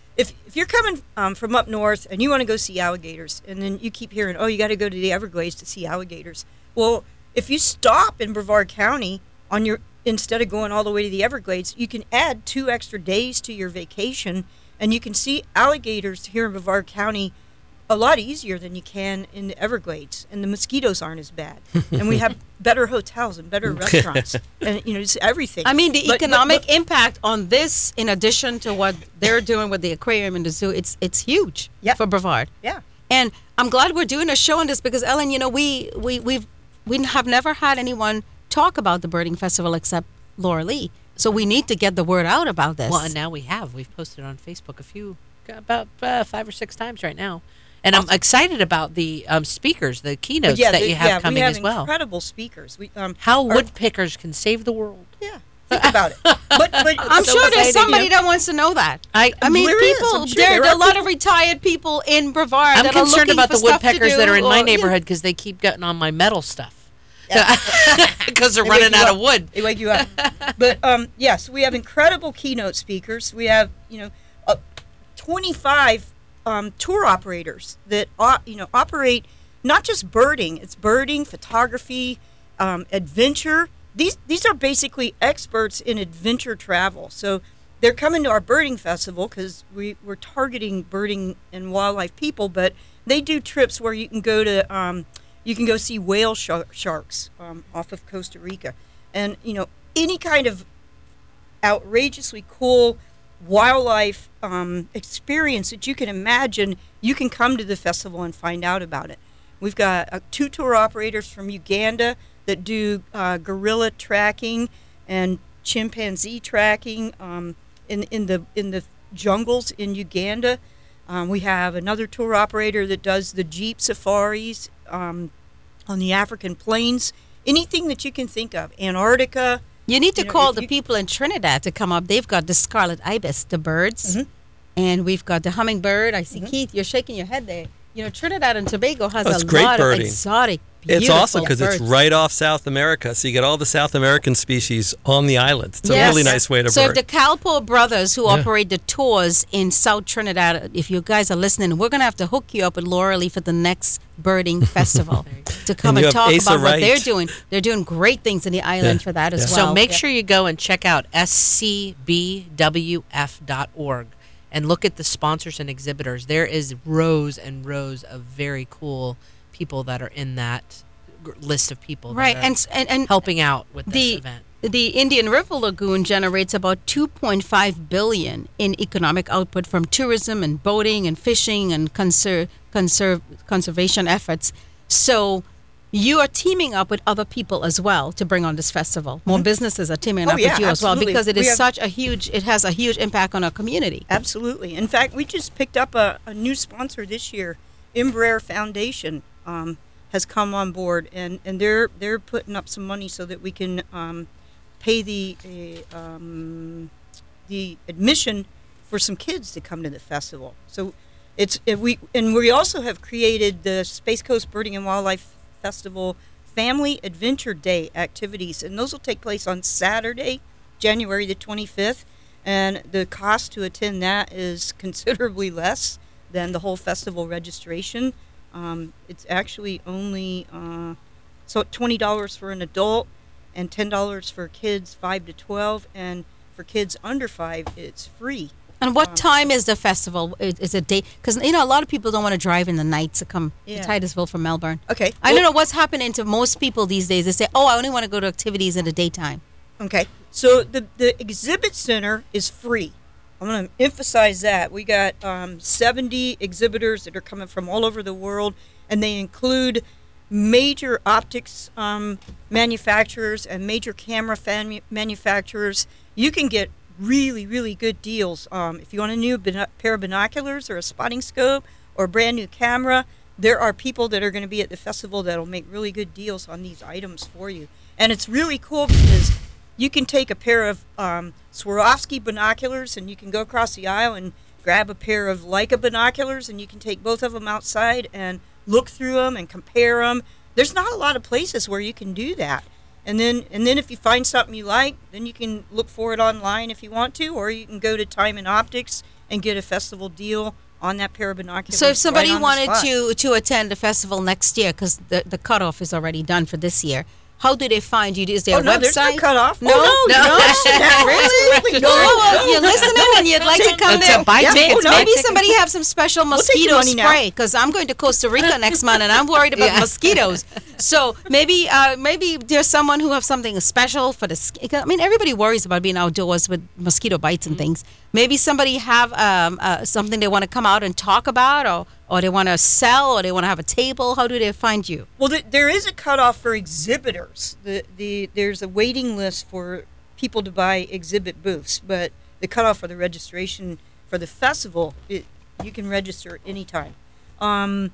if if you're coming um, from up north and you want to go see alligators, and then you keep hearing, oh, you got to go to the Everglades to see alligators. Well, if you stop in Brevard County on your instead of going all the way to the Everglades, you can add two extra days to your vacation, and you can see alligators here in Brevard County a lot easier than you can in the Everglades, and the mosquitoes aren't as bad, and we have better hotels and better restaurants, and you know, it's everything. I mean, the But- but- economic but- impact on this, in addition to what they're doing with the aquarium and the zoo, it's it's huge Yeah. for Brevard. yeah. And I'm glad we're doing a show on this because Ellen, you know, we we we've we have never had anyone talk about the birding festival except Laura Lee. So we need to get the word out about this. Well, and now we have. We've posted on Facebook a few, about uh, five or six times right now. And I'm excited about the um, speakers, the keynotes yeah, that the- you have yeah, coming we have as well. incredible speakers. We um, How our- woodpeckers can save the world. Yeah, think about it. But but I'm so sure there's exciting, somebody yeah. that wants to know that. I, I mean, There is. people. I'm sure there, there there are are a lot people- of retired people in Brevard. I'm that are concerned looking about for the stuff to woodpeckers that do, are in or, my yeah. neighborhood because they keep getting on my metal stuff. Because they're They wake running you out up. of wood. They wake you up. But um, yes, we have incredible keynote speakers. We have you know, uh, twenty-five um, tour operators that uh, you know operate not just birding. It's birding, photography, um, adventure. These these are basically experts in adventure travel. So they're coming to our birding festival because we we're targeting birding and wildlife people. But they do trips where you can go to um, you can go see whale shar- sharks um, off of Costa Rica, and you know any kind of outrageously cool wildlife um, experience that you can imagine. You can come to the festival and find out about it. We've got uh, two tour operators from Uganda that do uh, gorilla tracking and chimpanzee tracking um, in in the in the jungles in Uganda. Um, we have another tour operator that does the jeep safaris um, on the African plains. Anything that you can think of, Antarctica. You need to You know, call if the you- people in Trinidad to come up. They've got the scarlet ibis, the birds, Mhm. and we've got the hummingbird. I see Keith, you're shaking your head there. You know, Trinidad and Tobago has Oh, it's a great lot birding. of exotic, It's awesome beautiful because it's birds. right off South America, so you get all the South American species on the island. It's a Yes. really nice way to So bird. if the Calpo brothers who Yeah. operate the tours in South Trinidad, if you guys are listening, we're going to have to hook you up with Laura Lee for the next birding festival to come And and, you have talk Asa about what Wright. they're doing. They're doing great things in the island Yeah. for that as Yeah. well. So make Yeah. sure you go and check out s c b w f dot org and look at the sponsors and exhibitors. There is rows and rows of very cool people that are in that g- list of people Right, that are and, s- and, and helping out with this the event. the Indian River Lagoon generates about two point five billion in economic output from tourism and boating and fishing and conser- conserve conservation efforts. So you are teaming up with other people as well to bring on this festival. More businesses are teaming Oh, up yeah, with you as well absolutely. because it We is have- such a huge. It has a huge impact on our community. Absolutely. In fact, we just picked up a, a new sponsor this year. Embraer Foundation um, has come on board, and, and they're they're putting up some money so that we can um, pay the uh, um, the admission for some kids to come to the festival. So it's it, we and we also have created the Space Coast Birding and Wildlife Festival Family Adventure Day activities, and those will take place on Saturday, January the twenty-fifth. And the cost to attend that is considerably less than the whole festival registration. Um, it's actually only uh, so twenty dollars for an adult and ten dollars for kids five to twelve, and for kids under five, it's free. And what Um, time is the festival? Is, is it day? Because you know a lot of people don't want to drive in the night to come Yeah. to Titusville from Melbourne. Okay. I well- don't know what's happening to most people these days. They say, "Oh, I only want to go to activities in the daytime." Okay, so the the exhibit center is free. I'm going to emphasize that. We got um, seventy exhibitors that are coming from all over the world, and they include major optics um, manufacturers and major camera fan- manufacturers. You can get really, really good deals. Um, if you want a new bino- pair of binoculars or a spotting scope or a brand new camera, there are people that are going to be at the festival that will make really good deals on these items for you. And it's really cool because you can take a pair of um, Swarovski binoculars and you can go across the aisle and grab a pair of Leica binoculars, and you can take both of them outside and look through them and compare them. There's not a lot of places where you can do that. And then, and then if you find something you like, then you can look for it online if you want to, or you can go to Time and Optics and get a festival deal on that pair of binoculars. So if somebody right on the wanted spot. to to attend the festival next year, because the, the cutoff is already done for this year, how do they find you? Is there Oh, a no, website? there's no cutoff. No, Oh, no, no. no. Really? No, well, you're listening and you'd like to come It's there. a buy Yeah. tickets, Oh, no. buy Maybe tickets. somebody have some special We'll take mosquito your money now. spray, because I'm going to Costa Rica next month and I'm worried about Yeah. mosquitoes. So maybe uh, maybe there's someone who have something special for the. sk- I mean, everybody worries about being outdoors with mosquito bites and things. Maybe somebody have um, uh, something they want to come out and talk about, or or they want to sell, or they want to have a table. How do they find you? Well, th- there is a cutoff for exhibitors. The the there's a waiting list for people to buy exhibit booths, but the cutoff for the registration for the festival, it, you can register anytime. Um,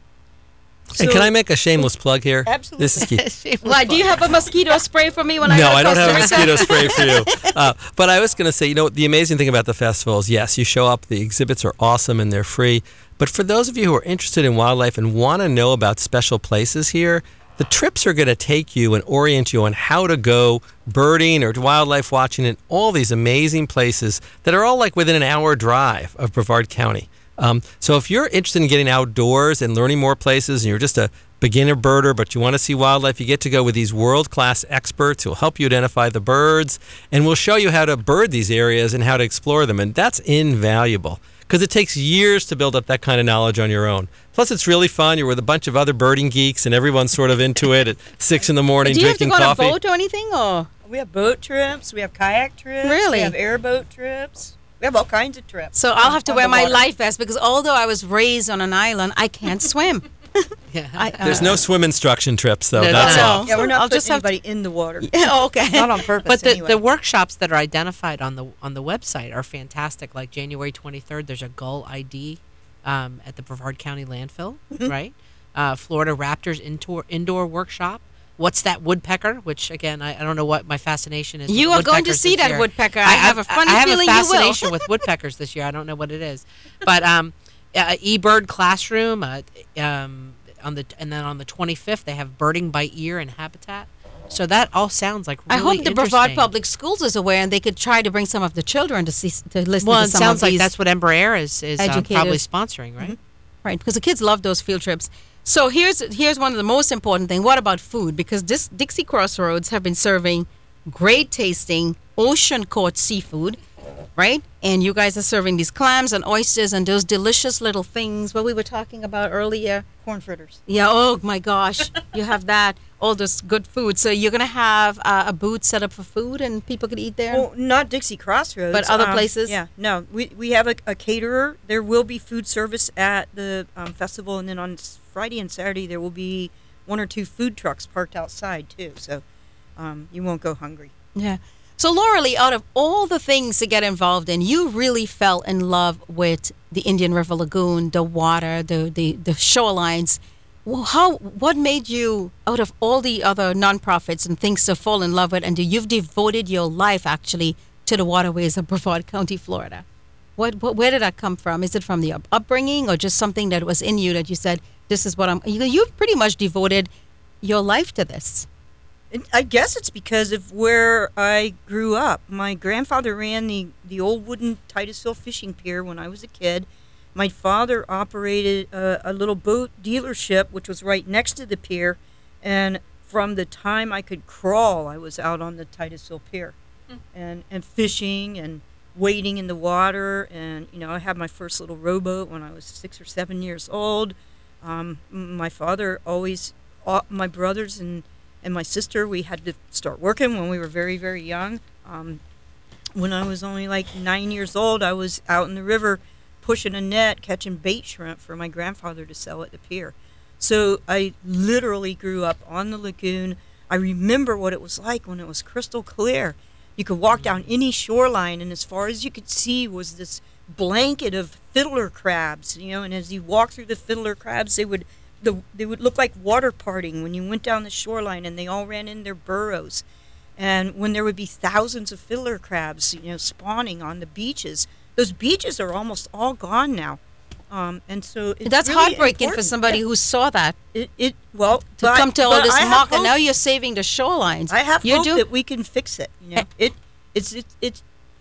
And so- can I make a shameless plug here? Absolutely. This is key. Why do you have a mosquito spray for me when I No, go to I don't Costa have a Rica? mosquito spray for you. Uh, but I was going to say, you know, the amazing thing about the festival is, yes, you show up, the exhibits are awesome and they're free. But for those of you who are interested in wildlife and want to know about special places here, the trips are going to take you and orient you on how to go birding or wildlife watching in all these amazing places that are all like within an hour drive of Brevard County. Um, so if you're interested in getting outdoors and learning more places, and you're just a beginner birder, but you want to see wildlife, you get to go with these world-class experts who will help you identify the birds, and will show you how to bird these areas and how to explore them. And that's invaluable, because it takes years to build up that kind of knowledge on your own. Plus, it's really fun. You're with a bunch of other birding geeks, and everyone's sort of into it at six in the morning, Do you have to drinking go on coffee. a boat or anything, or? we have boat trips, we have kayak trips, Really? we have airboat trips, we have all kinds of trips. So I'll on- have to on wear the my water. life vest, because although I was raised on an island, I can't swim. Yeah. I, uh, There's no swim instruction trips, though. No, no, That's no. all. Yeah, we're not I'll putting just have to- anybody in the water. Oh, okay. Not on purpose. But the, anyway. the workshops that are identified on the on the website are fantastic. Like January twenty-third, there's a gull I D um, at the Brevard County landfill, right? Uh, Florida Raptors indoor indoor workshop. What's that woodpecker? Which again, I, I don't know what my fascination is. with You are going to woodpeckers see this that year. woodpecker. I have a funny I have feeling a you will. fascination with woodpeckers this year. I don't know what it is, but um, uh, eBird classroom. Uh, um, on the and then on the twenty-fifth, they have birding by ear and habitat. So that all sounds like I really hope the Brevard interesting. Public Schools is aware, and they could try to bring some of the children to see to listen Well, to it some sounds of like these. that's what Ember Air is is um, probably educators. sponsoring, right? Right, because the kids love those field trips. So here's here's one of the most important things. What about food? Because this Dixie Crossroads have been serving great tasting ocean caught seafood, right? And you guys are serving these clams and oysters and those delicious little things what we were talking about earlier. corn fritters. Yeah, oh my gosh, you have that, all this good food. So you're going to have uh, a booth set up for food and people can eat there? Well, not Dixie Crossroads, But other um, places? Yeah, no, we we have a, a caterer. There will be food service at the um, festival, and then on s- Friday and Saturday there will be one or two food trucks parked outside too. So um, you won't go hungry. Yeah. So, Laura Lee, out of all the things to get involved in, you really fell in love with the Indian River Lagoon, the water, the, the, the shorelines. Well, how? What made you, out of all the other nonprofits and things to fall in love with, and you've devoted your life actually to the waterways of Brevard County, Florida? What, what? Where did that come from? Is it from the up- upbringing, or just something that was in you that you said, "This is what I'm"? You, you've pretty much devoted your life to this. And I guess it's because of where I grew up. My grandfather ran the, the old wooden Titusville fishing pier when I was a kid. My father operated a, a little boat dealership, which was right next to the pier. And from the time I could crawl, I was out on the Titusville pier and, and fishing and wading in the water. And, you know, I had my first little rowboat when I was six or seven years old. Um, m- my father always, uh, my brothers and and my sister, we had to start working when we were very, very young. Um, when I was only like nine years old, I was out in the river pushing a net, catching bait shrimp for my grandfather to sell at the pier. So I literally grew up on the lagoon. I remember what it was like when it was crystal clear. You could walk down any shoreline, and as far as you could see was this blanket of fiddler crabs, you know, and as you walk through the fiddler crabs, they would The, they would look like water parting when you went down the shoreline, and they all ran in their burrows. And when there would be thousands of fiddler crabs, you know, spawning on the beaches, those beaches are almost all gone now. Um, and so it's That's really heartbreaking for important. somebody Yeah. who saw that It, it well to but- come to all but this I have muck, and hope- now you're saving the shorelines. I have you hope do. that we can fix it. You know, it it's it's it's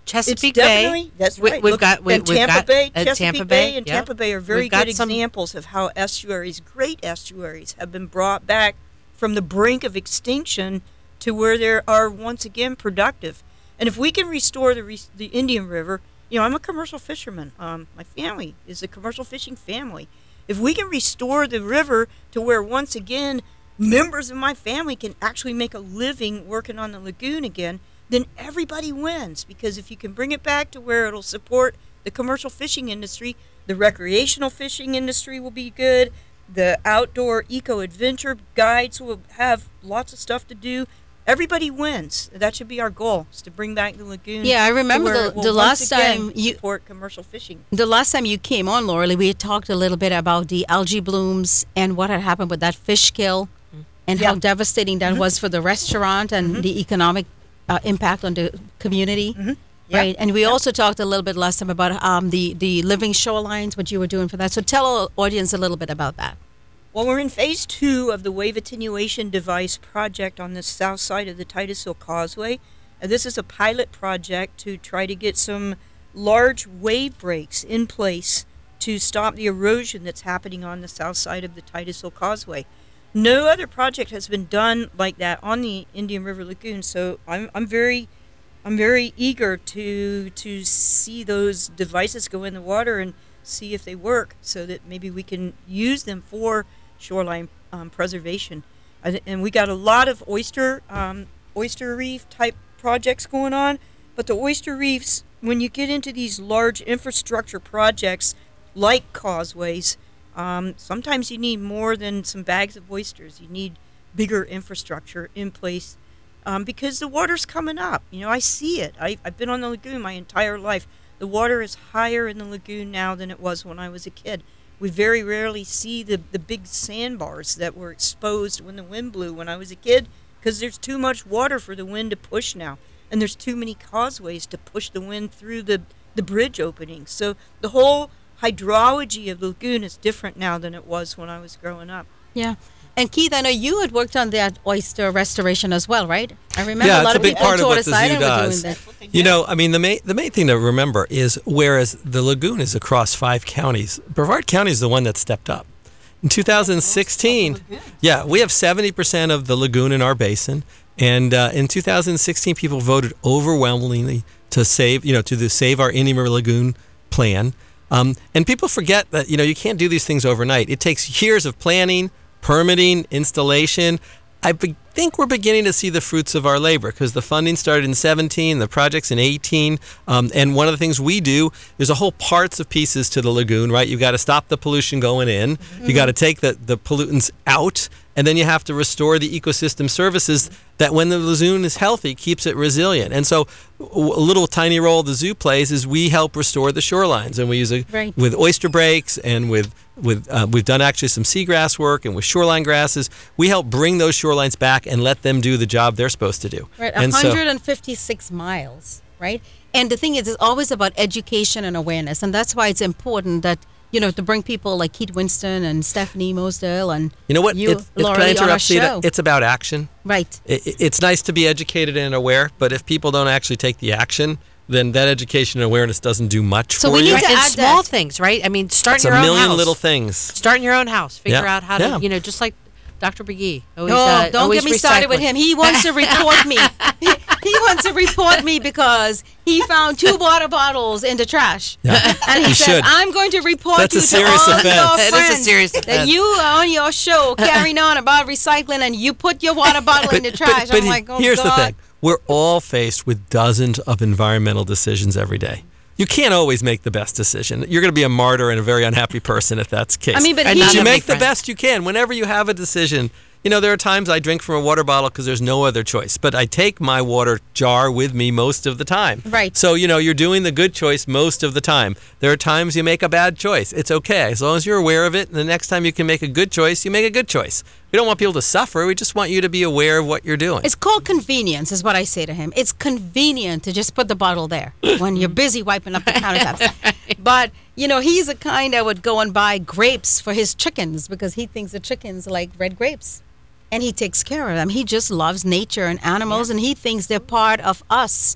Chesapeake it's Bay. definitely, That's We- right. we've Look, got- we- and we've Tampa got, Bay, uh, Chesapeake Tampa Bay, Bay, and yep. Tampa Bay are very We've got good some- examples of how estuaries, great estuaries, have been brought back from the brink of extinction to where they are once again productive. And if we can restore the re- the Indian River, you know, I'm a commercial fisherman. Um, my family is a commercial fishing family. If we can restore the river to where once again members of my family can actually make a living working on the lagoon again, then everybody wins. Because if you can bring it back to where it'll support the commercial fishing industry, the recreational fishing industry will be good, the outdoor eco-adventure guides will have lots of stuff to do. Everybody wins. That should be our goal, is to bring back the lagoon. Yeah, I to remember where the- it will the once last again time you- support commercial fishing. The last time you came on, Laura, we had talked a little bit about the algae blooms and what had happened with that fish kill and how Yeah. devastating that was for the restaurant and the economic uh, impact on the community. Yeah. Right. And we also talked a little bit last time about um, the, the living shorelines, what you were doing for that. So tell our audience a little bit about that. Well, we're in phase two of the wave attenuation device project on the south side of the Titusville Causeway. And this is a pilot project to try to get some large wave breaks in place to stop the erosion that's happening on the south side of the Titusville Causeway. No other project has been done like that on the Indian River Lagoon, so I'm I'm very I'm very eager to to see those devices go in the water and see if they work, so that maybe we can use them for shoreline um, preservation. I th- and we got a lot of oyster um, oyster reef type projects going on, but the oyster reefs, when you get into these large infrastructure projects like causeways, um, sometimes you need more than some bags of oysters. You need bigger infrastructure in place, um, because the water's coming up. You know, I see it. I, I've been on the lagoon my entire life. The water is higher in the lagoon now than it was when I was a kid. We very rarely see the, the big sandbars that were exposed when the wind blew when I was a kid, because there's too much water for the wind to push now. And there's too many causeways to push the wind through the, the bridge openings. So the whole hydrology of the lagoon is different now than it was when I was growing up. Yeah. And Keith, I know you had worked on that oyster restoration as well, right? I remember Yeah, a lot it's a of big people part on of what Tortoise the zoo Island were doing does. that. You know, I mean, the main the main thing to remember is, whereas the lagoon is across five counties, Brevard County is the one that stepped up. In two thousand sixteen, yeah, we have seventy percent of the lagoon in our basin, and uh, in two thousand sixteen, people voted overwhelmingly to save, you know, to the Save Our Indian River Lagoon plan. Um, and people forget that, you know, you can't do these things overnight. It takes years of planning, permitting, installation. I be- think we're beginning to see the fruits of our labor, because the funding started in seventeen, the project's in eighteen, um, and one of the things we do, there's a whole parts of pieces to the lagoon, right? You've got to stop the pollution going in, mm-hmm. you got to take the, the pollutants out, and then you have to restore the ecosystem services that, when the lagoon is healthy, keeps it resilient. And so a little tiny role the zoo plays is we help restore the shorelines, and we use it Right. with oyster breaks, and with with uh, we've done actually some seagrass work, and with shoreline grasses. We help bring those shorelines back and let them do the job they're supposed to do. Right, And so- one hundred fifty-six miles, right? And the thing is, it's always about education and awareness, and that's why it's important that, you know, to bring people like Keith Winston and Stephanie Mosdale and You know what? you, It's, it's, Laurie, can I on our interrupt, Sita? show. It's about action. Right. It, it- it's nice to be educated and aware, but if people don't actually take the action, then that education and awareness doesn't do much So for we you. need Right, to and add small that. things, right? I mean, start It's in a your own million house. little things. Start in your own house. Figure Yeah. out how to, Yeah. you know, just like Doctor McGee. Always, No, uh, don't always get me started with recycling. him. He wants to report me. he, he wants to report me because he found two water bottles in the trash. Yeah. And he, He said, should. I'm going to report That's you a serious to all offense. your It is a friends serious that offense. you are on your show carrying on about recycling and you put your water bottle in the trash. but I'm he- like, oh, here's God. the thing. We're all faced with dozens of environmental decisions every day. You can't always make the best decision. You're going to be a martyr and a very unhappy person if that's the case. I mean, but And he, none you of my make the friends. best you can whenever you have a decision. You know, there are times I drink from a water bottle because there's no other choice, but I take my water jar with me most of the time. Right. So, you know, you're doing the good choice most of the time. There are times you make a bad choice. It's okay. As long as you're aware of it, and the next time you can make a good choice, you make a good choice. We don't want people to suffer. We just want you to be aware of what you're doing. It's called convenience, is what I say to him. It's convenient to just put the bottle there when you're busy wiping up the countertops. But, you know, he's the kind that would go and buy grapes for his chickens because he thinks the chickens like red grapes. And he takes care of them. He just loves nature and animals, and he thinks they're part of us.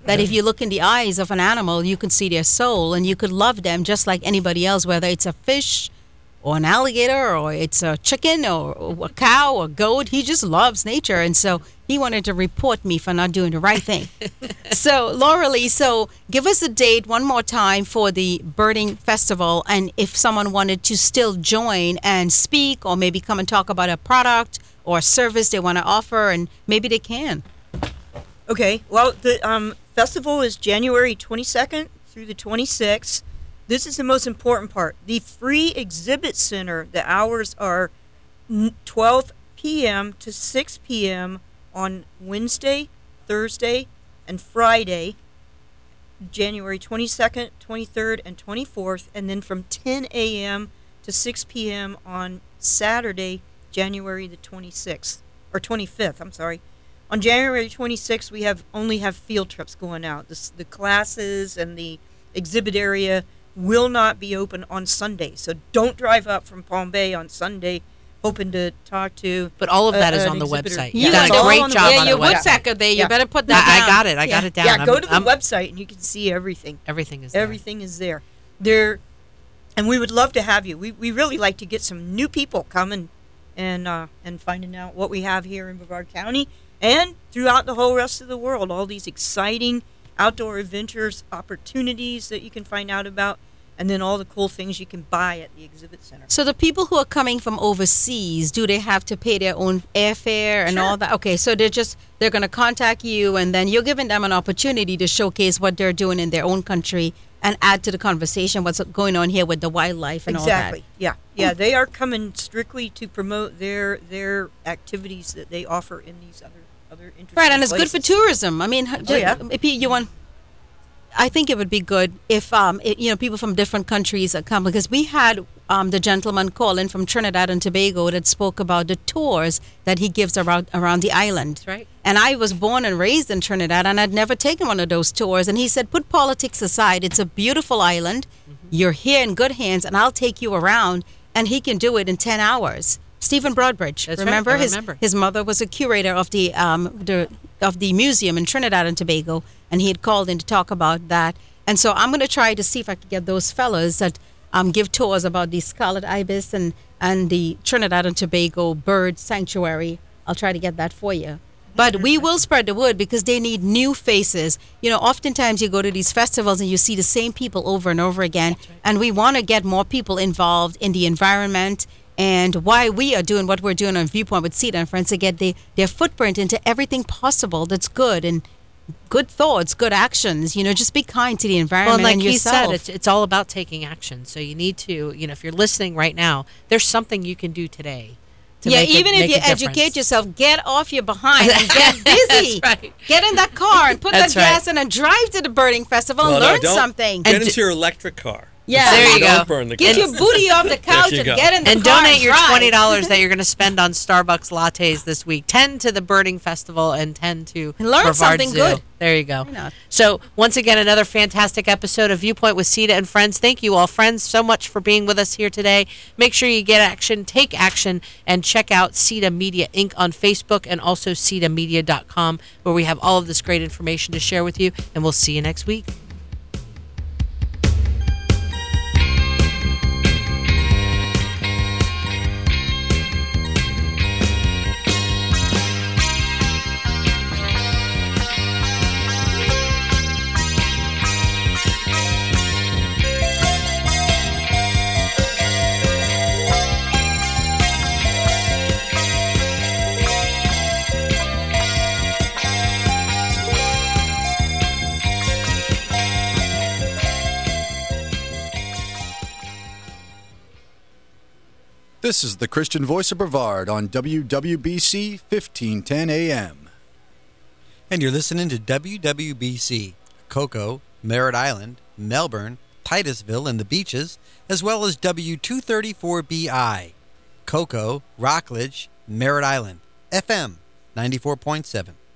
that if you look in the eyes of an animal, you can see their soul and you could love them just like anybody else, whether it's a fish or an alligator or it's a chicken or, or a cow or goat. He just loves nature. And so he wanted to report me for not doing the right thing. So, Laura Lee, so give us a date one more time for the birding festival. And if someone wanted to still join and speak or maybe come and talk about a product or a service they want to offer, and maybe they can. Okay, well, the um, festival is January twenty-second through the twenty-sixth. This is the most important part. The free exhibit center, the hours are twelve p.m. to six p.m. on Wednesday, Thursday, and Friday, January twenty-second, twenty-third, and twenty-fourth, and then from ten a.m. to six p.m. on Saturday, January the twenty-sixth, or twenty-fifth, I'm sorry. On January twenty-sixth, we have only have field trips going out. This, the classes and the exhibit area will not be open on Sunday. So don't drive up from Palm Bay on Sunday hoping to talk to. But all of that uh, is an on the exhibitor. website. Yeah, You've done it's a all great on the job Yeah, on your the website. woodpecker there. You Yeah. better put that I, down. I got it. I got Yeah. it down. Yeah, I'm- go to the I'm- website and you can see everything. Everything is there. Everything is there. There, and we would love to have you. We we really like to get some new people coming and uh, and finding out what we have here in Brevard County and throughout the whole rest of the world. All these exciting outdoor adventures, opportunities that you can find out about, and then all the cool things you can buy at the exhibit center. So the people who are coming from overseas, do they have to pay their own airfare and Sure. all that? Okay, so they're just they're going to contact you, and then you're giving them an opportunity to showcase what they're doing in their own country and add to the conversation what's going on here with the wildlife and Exactly. all Yeah. Yeah. They are coming strictly to promote their their activities that they offer in these other other interesting that. Right, and it's good for places. tourism. I mean, Oh, yeah. if you, you want. I think it would be good if um, it, you know, people from different countries are come, because we had um, the gentleman call in from Trinidad and Tobago that spoke about the tours that he gives around around the island. That's right. And I was born and raised in Trinidad, and I'd never taken one of those tours. And he said, "Put politics aside. It's a beautiful island. Mm-hmm. You're here in good hands, and I'll take you around." And he can do it in ten hours. Stephen Broadbridge, That's right, remember I his remember. his mother was a curator of the um the of the museum in Trinidad and Tobago, and he had called in to talk about that. And so I'm going to try to see if I can get those fellows that um, give tours about the scarlet ibis and, and the Trinidad and Tobago bird sanctuary. I'll try to get that for you. But we will spread the word because they need new faces. You know, oftentimes you go to these festivals and you see the same people over and over again. right. And we want to get more people involved in the environment and why we are doing what we're doing on Viewpoint with Cedar and Friends, to get the, their footprint into everything possible that's good and good thoughts, good actions. You know, just be kind to the Well, environment and like and he yourself. said, it's, it's all about taking action. So you need to, you know, if you're listening right now, there's something you can do today. To yeah, make a- even if make you a difference. educate yourself, get off your behind and get busy. That's right. Get in that car and put That's that right. gas in and drive to the birding festival Well, and no, learn don't something. Get And into d- your electric car. Yeah. There you Don't go. burn the Get gas. your booty off the couch you and go. get in the And car donate your drive. twenty dollars that you're going to spend on Starbucks lattes this week. Ten to the birding festival and ten to And learn Brevard something Zoo. good. There you go. Why not? So once again, another fantastic episode of Viewpoint with Ceda and Friends. Thank you all, friends, so much for being with us here today. Make sure you get action, take action, and check out Ceda Media Incorporated on Facebook and also ceda media dot com, where we have all of this great information to share with you. And we'll see you next week. This is the Christian Voice of Brevard on W W B C fifteen ten A M. And you're listening to W W B C, Cocoa, Merritt Island, Melbourne, Titusville, and the Beaches, as well as W two thirty-four B I, Cocoa, Rockledge, Merritt Island, F M ninety-four point seven.